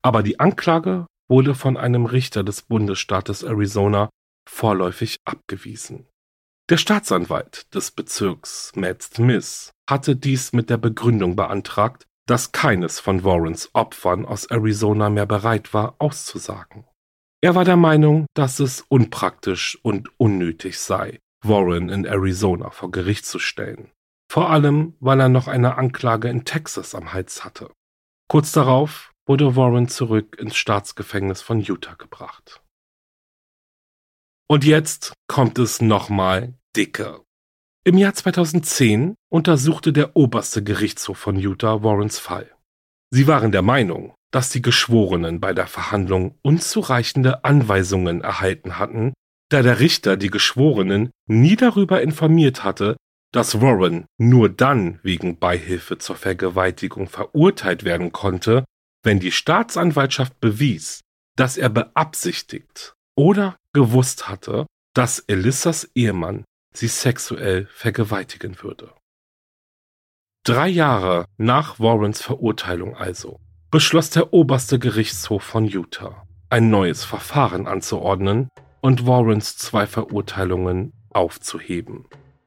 Aber die Anklage wurde von einem Richter des Bundesstaates Arizona vorläufig abgewiesen. Der Staatsanwalt des Bezirks, Matt Smith, hatte dies mit der Begründung beantragt, dass keines von Warrens Opfern aus Arizona mehr bereit war, auszusagen. Er war der Meinung, dass es unpraktisch und unnötig sei, Warren in Arizona vor Gericht zu stellen. Vor allem, weil er noch eine Anklage in Texas am Hals hatte. Kurz darauf wurde Warren zurück ins Staatsgefängnis von Utah gebracht. Und jetzt kommt es nochmal dicker. Im Jahr zweitausendzehn untersuchte der oberste Gerichtshof von Utah Warrens Fall. Sie waren der Meinung, dass die Geschworenen bei der Verhandlung unzureichende Anweisungen erhalten hatten, da der Richter die Geschworenen nie darüber informiert hatte, dass Warren nur dann wegen Beihilfe zur Vergewaltigung verurteilt werden konnte, wenn die Staatsanwaltschaft bewies, dass er beabsichtigt oder gewusst hatte, dass Elissas Ehemann sie sexuell vergewaltigen würde. Drei Jahre nach Warrens Verurteilung also beschloss der oberste Gerichtshof von Utah, ein neues Verfahren anzuordnen und Warrens zwei Verurteilungen aufzuheben.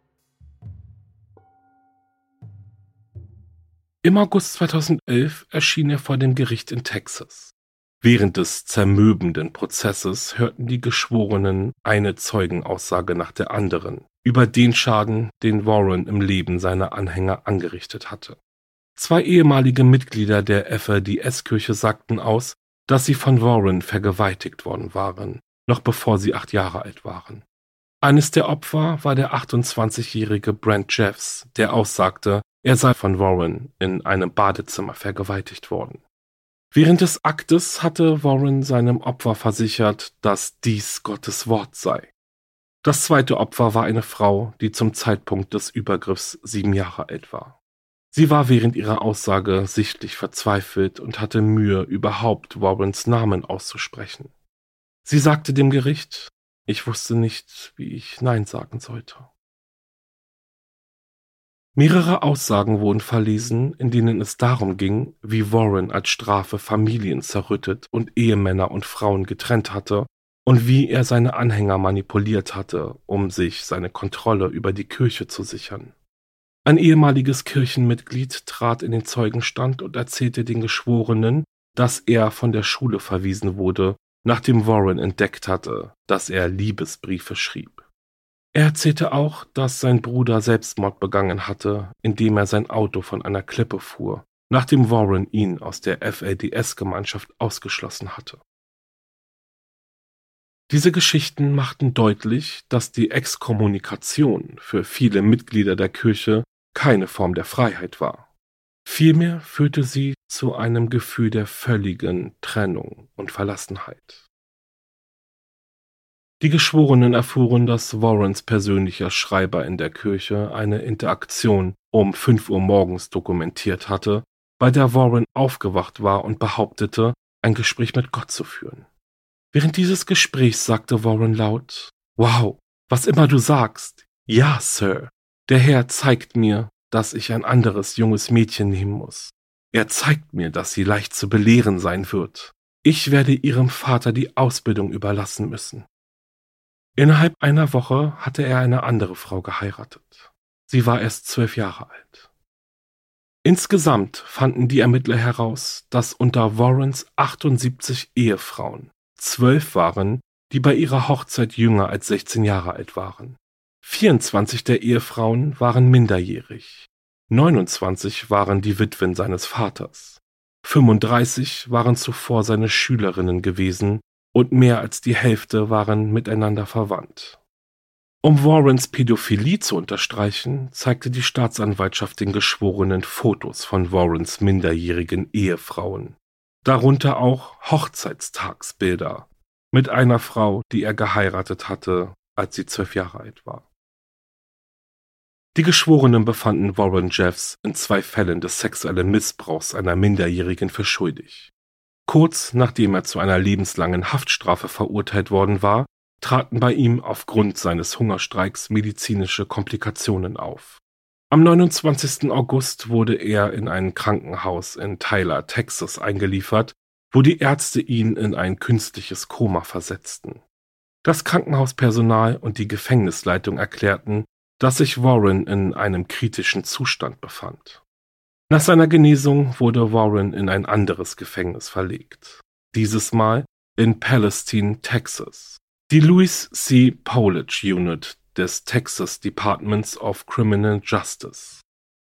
Im August zweitausendelf erschien er vor dem Gericht in Texas. Während des zermürbenden Prozesses hörten die Geschworenen eine Zeugenaussage nach der anderen über den Schaden, den Warren im Leben seiner Anhänger angerichtet hatte. Zwei ehemalige Mitglieder der F L D S-Kirche sagten aus, dass sie von Warren vergewaltigt worden waren, noch bevor sie acht Jahre alt waren. Eines der Opfer war der achtundzwanzigjährige Brent Jeffs, der aussagte, er sei von Warren in einem Badezimmer vergewaltigt worden. Während des Aktes hatte Warren seinem Opfer versichert, dass dies Gottes Wort sei. Das zweite Opfer war eine Frau, die zum Zeitpunkt des Übergriffs sieben Jahre alt war. Sie war während ihrer Aussage sichtlich verzweifelt und hatte Mühe, überhaupt Warrens Namen auszusprechen. Sie sagte dem Gericht, ich wusste nicht, wie ich Nein sagen sollte. Mehrere Aussagen wurden verlesen, in denen es darum ging, wie Warren als Strafe Familien zerrüttet und Ehemänner und Frauen getrennt hatte und wie er seine Anhänger manipuliert hatte, um sich seine Kontrolle über die Kirche zu sichern. Ein ehemaliges Kirchenmitglied trat in den Zeugenstand und erzählte den Geschworenen, dass er von der Schule verwiesen wurde, nachdem Warren entdeckt hatte, dass er Liebesbriefe schrieb. Er erzählte auch, dass sein Bruder Selbstmord begangen hatte, indem er sein Auto von einer Klippe fuhr, nachdem Warren ihn aus der F L D S-Gemeinschaft ausgeschlossen hatte. Diese Geschichten machten deutlich, dass die Exkommunikation für viele Mitglieder der Kirche keine Form der Freiheit war. Vielmehr führte sie zu einem Gefühl der völligen Trennung und Verlassenheit. Die Geschworenen erfuhren, dass Warrens persönlicher Schreiber in der Kirche eine Interaktion um fünf Uhr morgens dokumentiert hatte, bei der Warren aufgewacht war und behauptete, ein Gespräch mit Gott zu führen. Während dieses Gesprächs sagte Warren laut, »Wow, was immer du sagst. Ja, Sir. Der Herr zeigt mir, dass ich ein anderes junges Mädchen nehmen muss. Er zeigt mir, dass sie leicht zu belehren sein wird. Ich werde ihrem Vater die Ausbildung überlassen müssen.« Innerhalb einer Woche hatte er eine andere Frau geheiratet. Sie war erst zwölf Jahre alt. Insgesamt fanden die Ermittler heraus, dass unter Warrens achtundsiebzig Ehefrauen zwölf waren, die bei ihrer Hochzeit jünger als sechzehn Jahre alt waren. vierundzwanzig der Ehefrauen waren minderjährig. neunundzwanzig waren die Witwen seines Vaters. fünfunddreißig waren zuvor seine Schülerinnen gewesen und mehr als die Hälfte waren miteinander verwandt. Um Warrens Pädophilie zu unterstreichen, zeigte die Staatsanwaltschaft den Geschworenen Fotos von Warrens minderjährigen Ehefrauen, darunter auch Hochzeitstagsbilder mit einer Frau, die er geheiratet hatte, als sie zwölf Jahre alt war. Die Geschworenen befanden Warren Jeffs in zwei Fällen des sexuellen Missbrauchs einer Minderjährigen für schuldig. Kurz nachdem er zu einer lebenslangen Haftstrafe verurteilt worden war, traten bei ihm aufgrund seines Hungerstreiks medizinische Komplikationen auf. Am neunundzwanzigsten August wurde er in ein Krankenhaus in Tyler, Texas eingeliefert, wo die Ärzte ihn in ein künstliches Koma versetzten. Das Krankenhauspersonal und die Gefängnisleitung erklärten, dass sich Warren in einem kritischen Zustand befand. Nach seiner Genesung wurde Warren in ein anderes Gefängnis verlegt. Dieses Mal in Palestine, Texas. Die Louis C. Polich Unit des Texas Departments of Criminal Justice.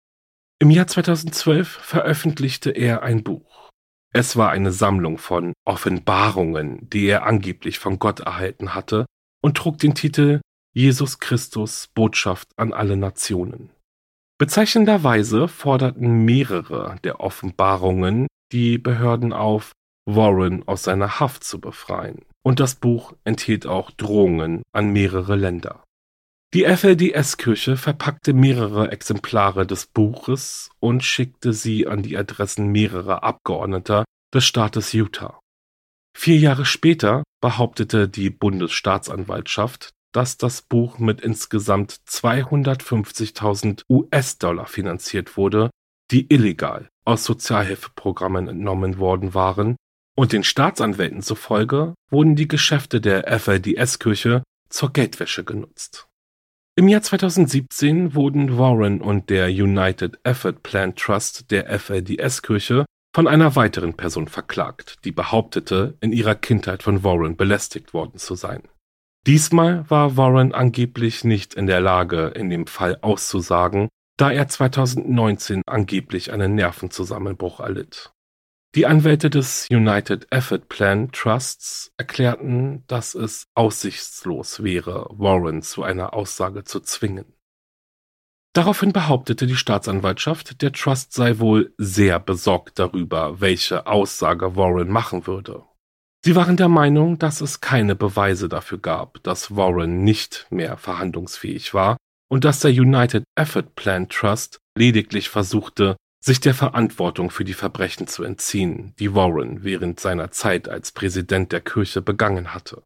Im Jahr zweitausendzwölf veröffentlichte er ein Buch. Es war eine Sammlung von Offenbarungen, die er angeblich von Gott erhalten hatte, und trug den Titel Jesus Christus Botschaft an alle Nationen. Bezeichnenderweise forderten mehrere der Offenbarungen die Behörden auf, Warren aus seiner Haft zu befreien, und das Buch enthielt auch Drohungen an mehrere Länder. Die F L D S-Kirche verpackte mehrere Exemplare des Buches und schickte sie an die Adressen mehrerer Abgeordneter des Staates Utah. Vier Jahre später behauptete die Bundesstaatsanwaltschaft, dass das Buch mit insgesamt zweihundertfünfzigtausend U S-Dollar finanziert wurde, die illegal aus Sozialhilfeprogrammen entnommen worden waren, und den Staatsanwälten zufolge wurden die Geschäfte der F L D S-Kirche zur Geldwäsche genutzt. Im Jahr zweitausendsiebzehn wurden Warren und der United Effort Plan Trust der F L D S-Kirche von einer weiteren Person verklagt, die behauptete, in ihrer Kindheit von Warren belästigt worden zu sein. Diesmal war Warren angeblich nicht in der Lage, in dem Fall auszusagen, da er zweitausendneunzehn angeblich einen Nervenzusammenbruch erlitt. Die Anwälte des United Effort Plan Trusts erklärten, dass es aussichtslos wäre, Warren zu einer Aussage zu zwingen. Daraufhin behauptete die Staatsanwaltschaft, der Trust sei wohl sehr besorgt darüber, welche Aussage Warren machen würde. Sie waren der Meinung, dass es keine Beweise dafür gab, dass Warren nicht mehr verhandlungsfähig war und dass der United Effort Plan Trust lediglich versuchte, sich der Verantwortung für die Verbrechen zu entziehen, die Warren während seiner Zeit als Präsident der Kirche begangen hatte.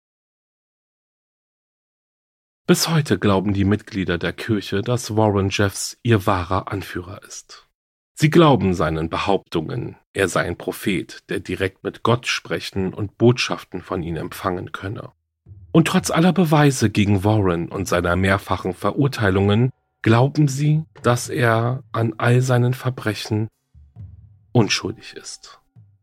Bis heute glauben die Mitglieder der Kirche, dass Warren Jeffs ihr wahrer Anführer ist. Sie glauben seinen Behauptungen, er sei ein Prophet, der direkt mit Gott sprechen und Botschaften von ihm empfangen könne. Und trotz aller Beweise gegen Warren und seiner mehrfachen Verurteilungen glauben sie, dass er an all seinen Verbrechen unschuldig ist.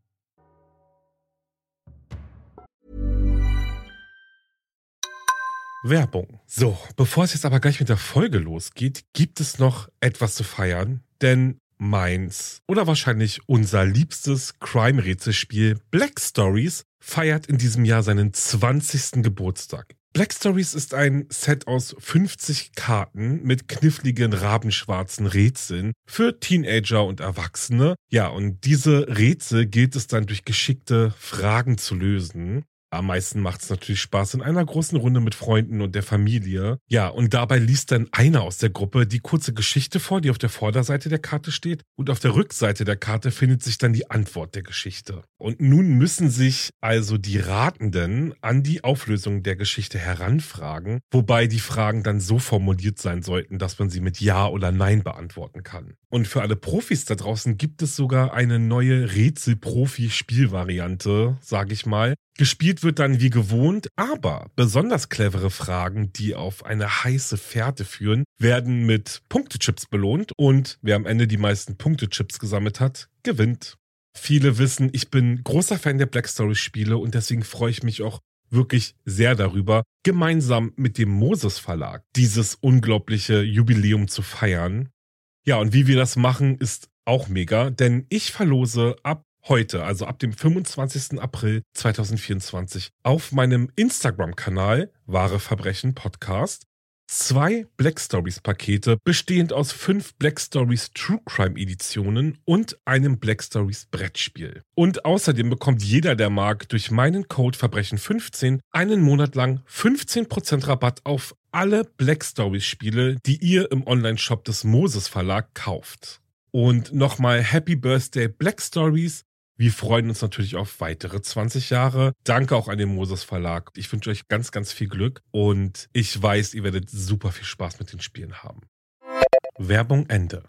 Werbung. So, bevor es jetzt aber gleich mit der Folge losgeht, gibt es noch etwas zu feiern, denn meins oder wahrscheinlich unser liebstes Crime-Rätselspiel Black Stories feiert in diesem Jahr seinen zwanzigsten Geburtstag. Black Stories ist ein Set aus fünfzig Karten mit kniffligen rabenschwarzen Rätseln für Teenager und Erwachsene. Ja, und diese Rätsel gilt es dann durch geschickte Fragen zu lösen. Am meisten macht es natürlich Spaß in einer großen Runde mit Freunden und der Familie. Ja, und dabei liest dann einer aus der Gruppe die kurze Geschichte vor, die auf der Vorderseite der Karte steht. Und auf der Rückseite der Karte findet sich dann die Antwort der Geschichte. Und nun müssen sich also die Ratenden an die Auflösung der Geschichte heranfragen, wobei die Fragen dann so formuliert sein sollten, dass man sie mit Ja oder Nein beantworten kann. Und für alle Profis da draußen gibt es sogar eine neue Rätsel-Profi-Spielvariante, sage ich mal. Gespielt wird dann wie gewohnt, aber besonders clevere Fragen, die auf eine heiße Fährte führen, werden mit Punktechips belohnt und wer am Ende die meisten Punktechips gesammelt hat, gewinnt. Viele wissen, ich bin großer Fan der Black Stories Spiele und deswegen freue ich mich auch wirklich sehr darüber, gemeinsam mit dem Moses Verlag dieses unglaubliche Jubiläum zu feiern. Ja, und wie wir das machen, ist auch mega, denn ich verlose ab heute, also ab dem fünfundzwanzigsten April zweitausendvierundzwanzig, auf meinem Instagram-Kanal Wahre Verbrechen Podcast zwei Black Stories Pakete, bestehend aus fünf Black Stories True Crime Editionen und einem Black Stories Brettspiel. Und außerdem bekommt jeder, der mag, durch meinen Code Verbrechen fünfzehn einen Monat lang fünfzehn Prozent Rabatt auf alle Black Stories Spiele, die ihr im Online-Shop des Moses Verlag kauft. Und nochmal Happy Birthday Black Stories. Wir freuen uns natürlich auf weitere zwanzig Jahre. Danke auch an den Moses Verlag. Ich wünsche euch ganz, ganz viel Glück und ich weiß, ihr werdet super viel Spaß mit den Spielen haben. Werbung Ende.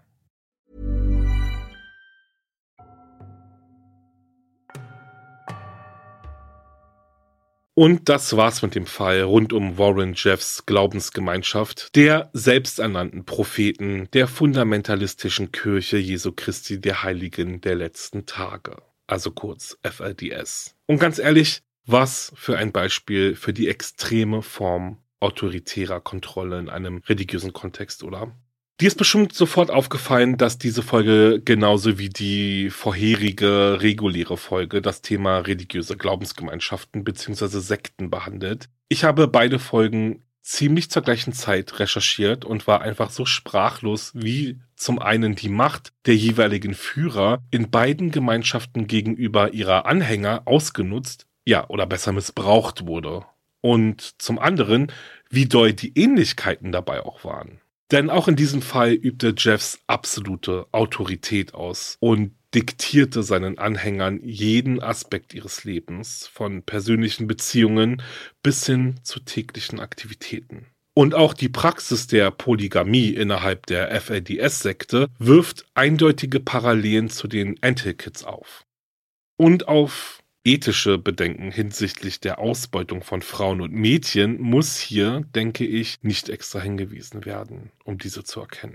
Und das war's mit dem Fall rund um Warren Jeffs Glaubensgemeinschaft, der selbsternannten Propheten der fundamentalistischen Kirche Jesu Christi der Heiligen der letzten Tage. Also kurz F L D S. Und ganz ehrlich, was für ein Beispiel für die extreme Form autoritärer Kontrolle in einem religiösen Kontext, oder? Dir ist bestimmt sofort aufgefallen, dass diese Folge genauso wie die vorherige reguläre Folge das Thema religiöse Glaubensgemeinschaften bzw. Sekten behandelt. Ich habe beide Folgen ziemlich zur gleichen Zeit recherchiert und war einfach so sprachlos, wie zum einen die Macht der jeweiligen Führer in beiden Gemeinschaften gegenüber ihrer Anhänger ausgenutzt, ja, oder besser missbraucht wurde. Und zum anderen, wie doll die Ähnlichkeiten dabei auch waren. Denn auch in diesem Fall übte Jeffs absolute Autorität aus und diktierte seinen Anhängern jeden Aspekt ihres Lebens, von persönlichen Beziehungen bis hin zu täglichen Aktivitäten. Und auch die Praxis der Polygamie innerhalb der F L D S-Sekte wirft eindeutige Parallelen zu den Anti-Kids auf. Und auf ethische Bedenken hinsichtlich der Ausbeutung von Frauen und Mädchen muss hier, denke ich, nicht extra hingewiesen werden, um diese zu erkennen.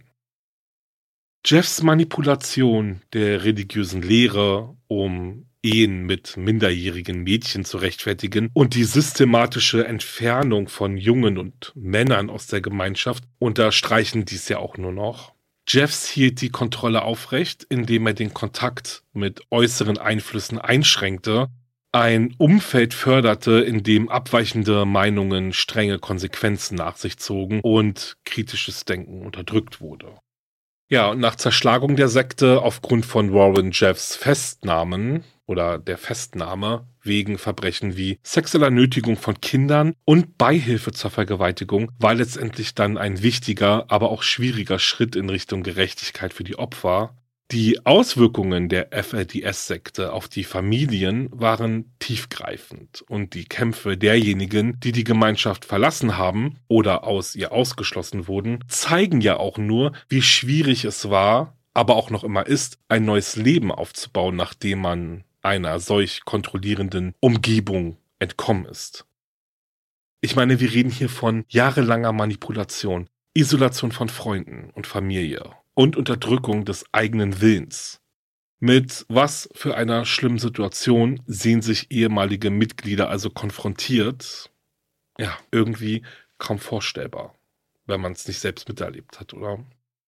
Jeffs Manipulation der religiösen Lehre, um Ehen mit minderjährigen Mädchen zu rechtfertigen und die systematische Entfernung von Jungen und Männern aus der Gemeinschaft unterstreichen dies ja auch nur noch. Jeffs hielt die Kontrolle aufrecht, indem er den Kontakt mit äußeren Einflüssen einschränkte, ein Umfeld förderte, in dem abweichende Meinungen strenge Konsequenzen nach sich zogen und kritisches Denken unterdrückt wurde. Ja, und nach Zerschlagung der Sekte aufgrund von Warren Jeffs Festnahmen oder der Festnahme wegen Verbrechen wie sexueller Nötigung von Kindern und Beihilfe zur Vergewaltigung war letztendlich dann ein wichtiger, aber auch schwieriger Schritt in Richtung Gerechtigkeit für die Opfer. Die Auswirkungen der F L D S-Sekte auf die Familien waren tiefgreifend und die Kämpfe derjenigen, die die Gemeinschaft verlassen haben oder aus ihr ausgeschlossen wurden, zeigen ja auch nur, wie schwierig es war, aber auch noch immer ist, ein neues Leben aufzubauen, nachdem man einer solch kontrollierenden Umgebung entkommen ist. Ich meine, wir reden hier von jahrelanger Manipulation, Isolation von Freunden und Familie und Unterdrückung des eigenen Willens. Mit was für einer schlimmen Situation sehen sich ehemalige Mitglieder also konfrontiert? Ja, irgendwie kaum vorstellbar, wenn man es nicht selbst miterlebt hat, oder?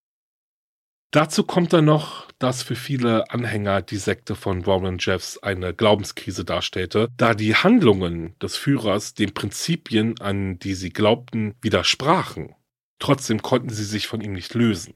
Dazu kommt dann noch, dass für viele Anhänger die Sekte von Warren Jeffs eine Glaubenskrise darstellte, da die Handlungen des Führers den Prinzipien, an die sie glaubten, widersprachen. Trotzdem konnten sie sich von ihm nicht lösen.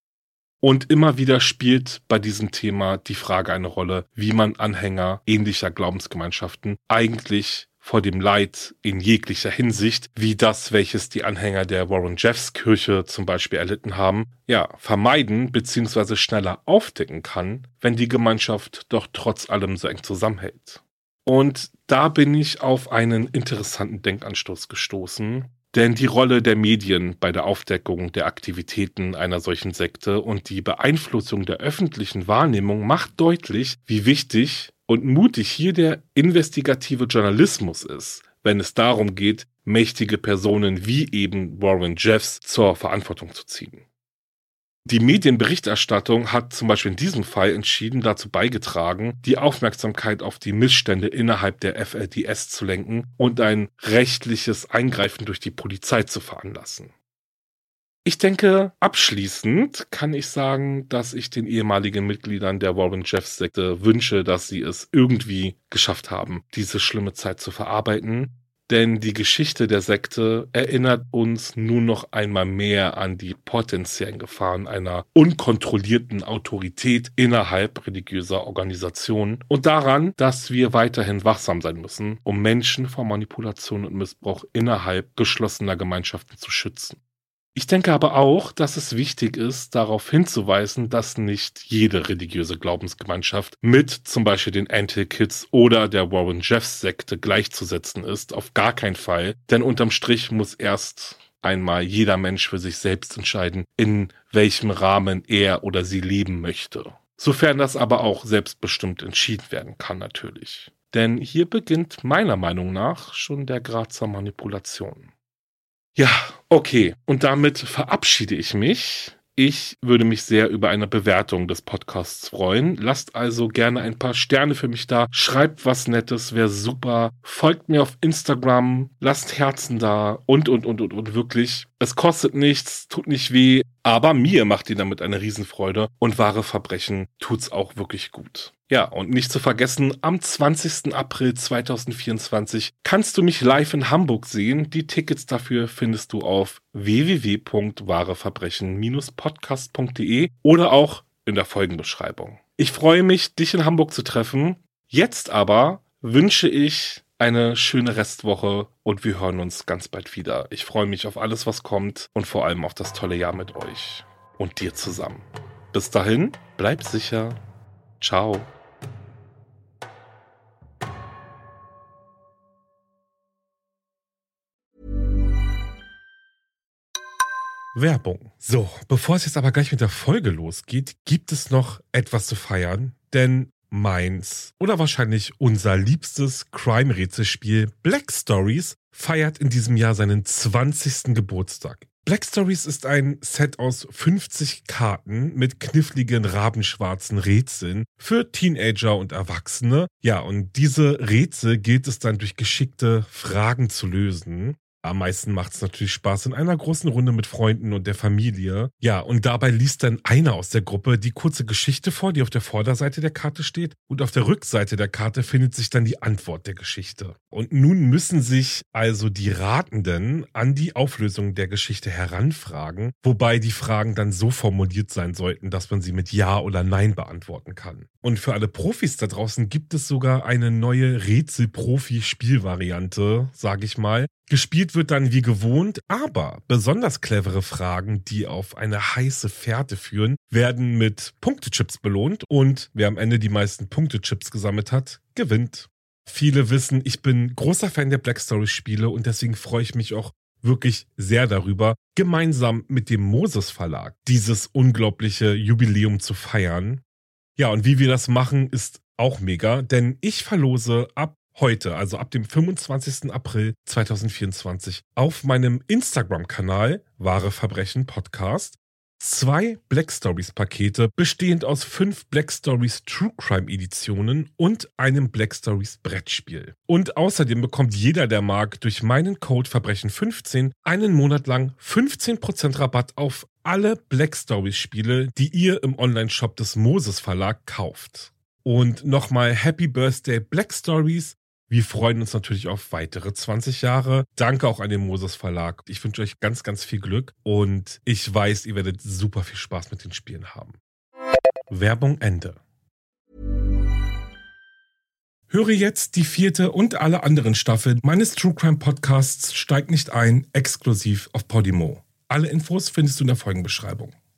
Und immer wieder spielt bei diesem Thema die Frage eine Rolle, wie man Anhänger ähnlicher Glaubensgemeinschaften eigentlich vor dem Leid in jeglicher Hinsicht, wie das, welches die Anhänger der Warren Jeffs Kirche zum Beispiel erlitten haben, ja, vermeiden bzw. schneller aufdecken kann, wenn die Gemeinschaft doch trotz allem so eng zusammenhält. Und da bin ich auf einen interessanten Denkanstoß gestoßen, denn die Rolle der Medien bei der Aufdeckung der Aktivitäten einer solchen Sekte und die Beeinflussung der öffentlichen Wahrnehmung macht deutlich, wie wichtig und mutig hier der investigative Journalismus ist, wenn es darum geht, mächtige Personen wie eben Warren Jeffs zur Verantwortung zu ziehen. Die Medienberichterstattung hat zum Beispiel in diesem Fall entschieden dazu beigetragen, die Aufmerksamkeit auf die Missstände innerhalb der F L D S zu lenken und ein rechtliches Eingreifen durch die Polizei zu veranlassen. Ich denke, abschließend kann ich sagen, dass ich den ehemaligen Mitgliedern der Warren Jeffs Sekte wünsche, dass sie es irgendwie geschafft haben, diese schlimme Zeit zu verarbeiten. Denn die Geschichte der Sekte erinnert uns nun noch einmal mehr an die potenziellen Gefahren einer unkontrollierten Autorität innerhalb religiöser Organisationen und daran, dass wir weiterhin wachsam sein müssen, um Menschen vor Manipulation und Missbrauch innerhalb geschlossener Gemeinschaften zu schützen. Ich denke aber auch, dass es wichtig ist, darauf hinzuweisen, dass nicht jede religiöse Glaubensgemeinschaft mit zum Beispiel den Anti-Kids oder der Warren Jeffs Sekte gleichzusetzen ist, auf gar keinen Fall, denn unterm Strich muss erst einmal jeder Mensch für sich selbst entscheiden, in welchem Rahmen er oder sie leben möchte. Sofern das aber auch selbstbestimmt entschieden werden kann natürlich. Denn hier beginnt meiner Meinung nach schon der Grad zur Manipulation. Ja, okay. Und damit verabschiede ich mich. Ich würde mich sehr über eine Bewertung des Podcasts freuen. Lasst also gerne ein paar Sterne für mich da. Schreibt was Nettes, wäre super. Folgt mir auf Instagram, lasst Herzen da und, und, und, und, und wirklich. Es kostet nichts, tut nicht weh, aber mir macht ihr damit eine Riesenfreude und wahre Verbrechen tut's auch wirklich gut. Ja, und nicht zu vergessen, am zwanzigsten April zweitausendvierundzwanzig kannst du mich live in Hamburg sehen. Die Tickets dafür findest du auf w w w punkt wahreverbrechen Bindestrich podcast punkt de oder auch in der Folgenbeschreibung. Ich freue mich, dich in Hamburg zu treffen. Jetzt aber wünsche ich eine schöne Restwoche und wir hören uns ganz bald wieder. Ich freue mich auf alles, was kommt und vor allem auf das tolle Jahr mit euch und dir zusammen. Bis dahin, bleib sicher. Ciao. Werbung. So, bevor es jetzt aber gleich mit der Folge losgeht, gibt es noch etwas zu feiern, denn meins oder wahrscheinlich unser liebstes Crime-Rätselspiel Black Stories feiert in diesem Jahr seinen zwanzigsten Geburtstag. Black Stories ist ein Set aus fünfzig Karten mit kniffligen rabenschwarzen Rätseln für Teenager und Erwachsene. Ja, und diese Rätsel gilt es dann durch geschickte Fragen zu lösen. Am meisten macht es natürlich Spaß in einer großen Runde mit Freunden und der Familie. Ja, und dabei liest dann einer aus der Gruppe die kurze Geschichte vor, die auf der Vorderseite der Karte steht. Und auf der Rückseite der Karte findet sich dann die Antwort der Geschichte. Und nun müssen sich also die Ratenden an die Auflösung der Geschichte heranfragen, wobei die Fragen dann so formuliert sein sollten, dass man sie mit Ja oder Nein beantworten kann. Und für alle Profis da draußen gibt es sogar eine neue Rätsel-Profi-Spielvariante, sage ich mal. Gespielt wird dann wie gewohnt, aber besonders clevere Fragen, die auf eine heiße Fährte führen, werden mit Punktechips belohnt und wer am Ende die meisten Punktechips gesammelt hat, gewinnt. Viele wissen, ich bin großer Fan der Black Stories Spiele und deswegen freue ich mich auch wirklich sehr darüber, gemeinsam mit dem Moses Verlag dieses unglaubliche Jubiläum zu feiern. Ja, und wie wir das machen, ist auch mega, denn ich verlose ab heute, also ab dem fünfundzwanzigsten April zweitausendvierundzwanzig, auf meinem Instagram-Kanal Wahre Verbrechen Podcast zwei Black Stories Pakete, bestehend aus fünf Black Stories True Crime Editionen und einem Black Stories Brettspiel. Und außerdem bekommt jeder, der mag, durch meinen Code Verbrechen fünfzehn einen Monat lang fünfzehn Prozent Rabatt auf alle Black Stories Spiele, die ihr im Online-Shop des Moses Verlag kauft. Und nochmal Happy Birthday Black Stories. Wir freuen uns natürlich auf weitere zwanzig Jahre. Danke auch an den Moses Verlag. Ich wünsche euch ganz, ganz viel Glück und ich weiß, ihr werdet super viel Spaß mit den Spielen haben. Werbung Ende. Höre jetzt die vierte und alle anderen Staffeln meines True Crime Podcasts Steig nicht ein, exklusiv auf Podimo. Alle Infos findest du in der Folgenbeschreibung.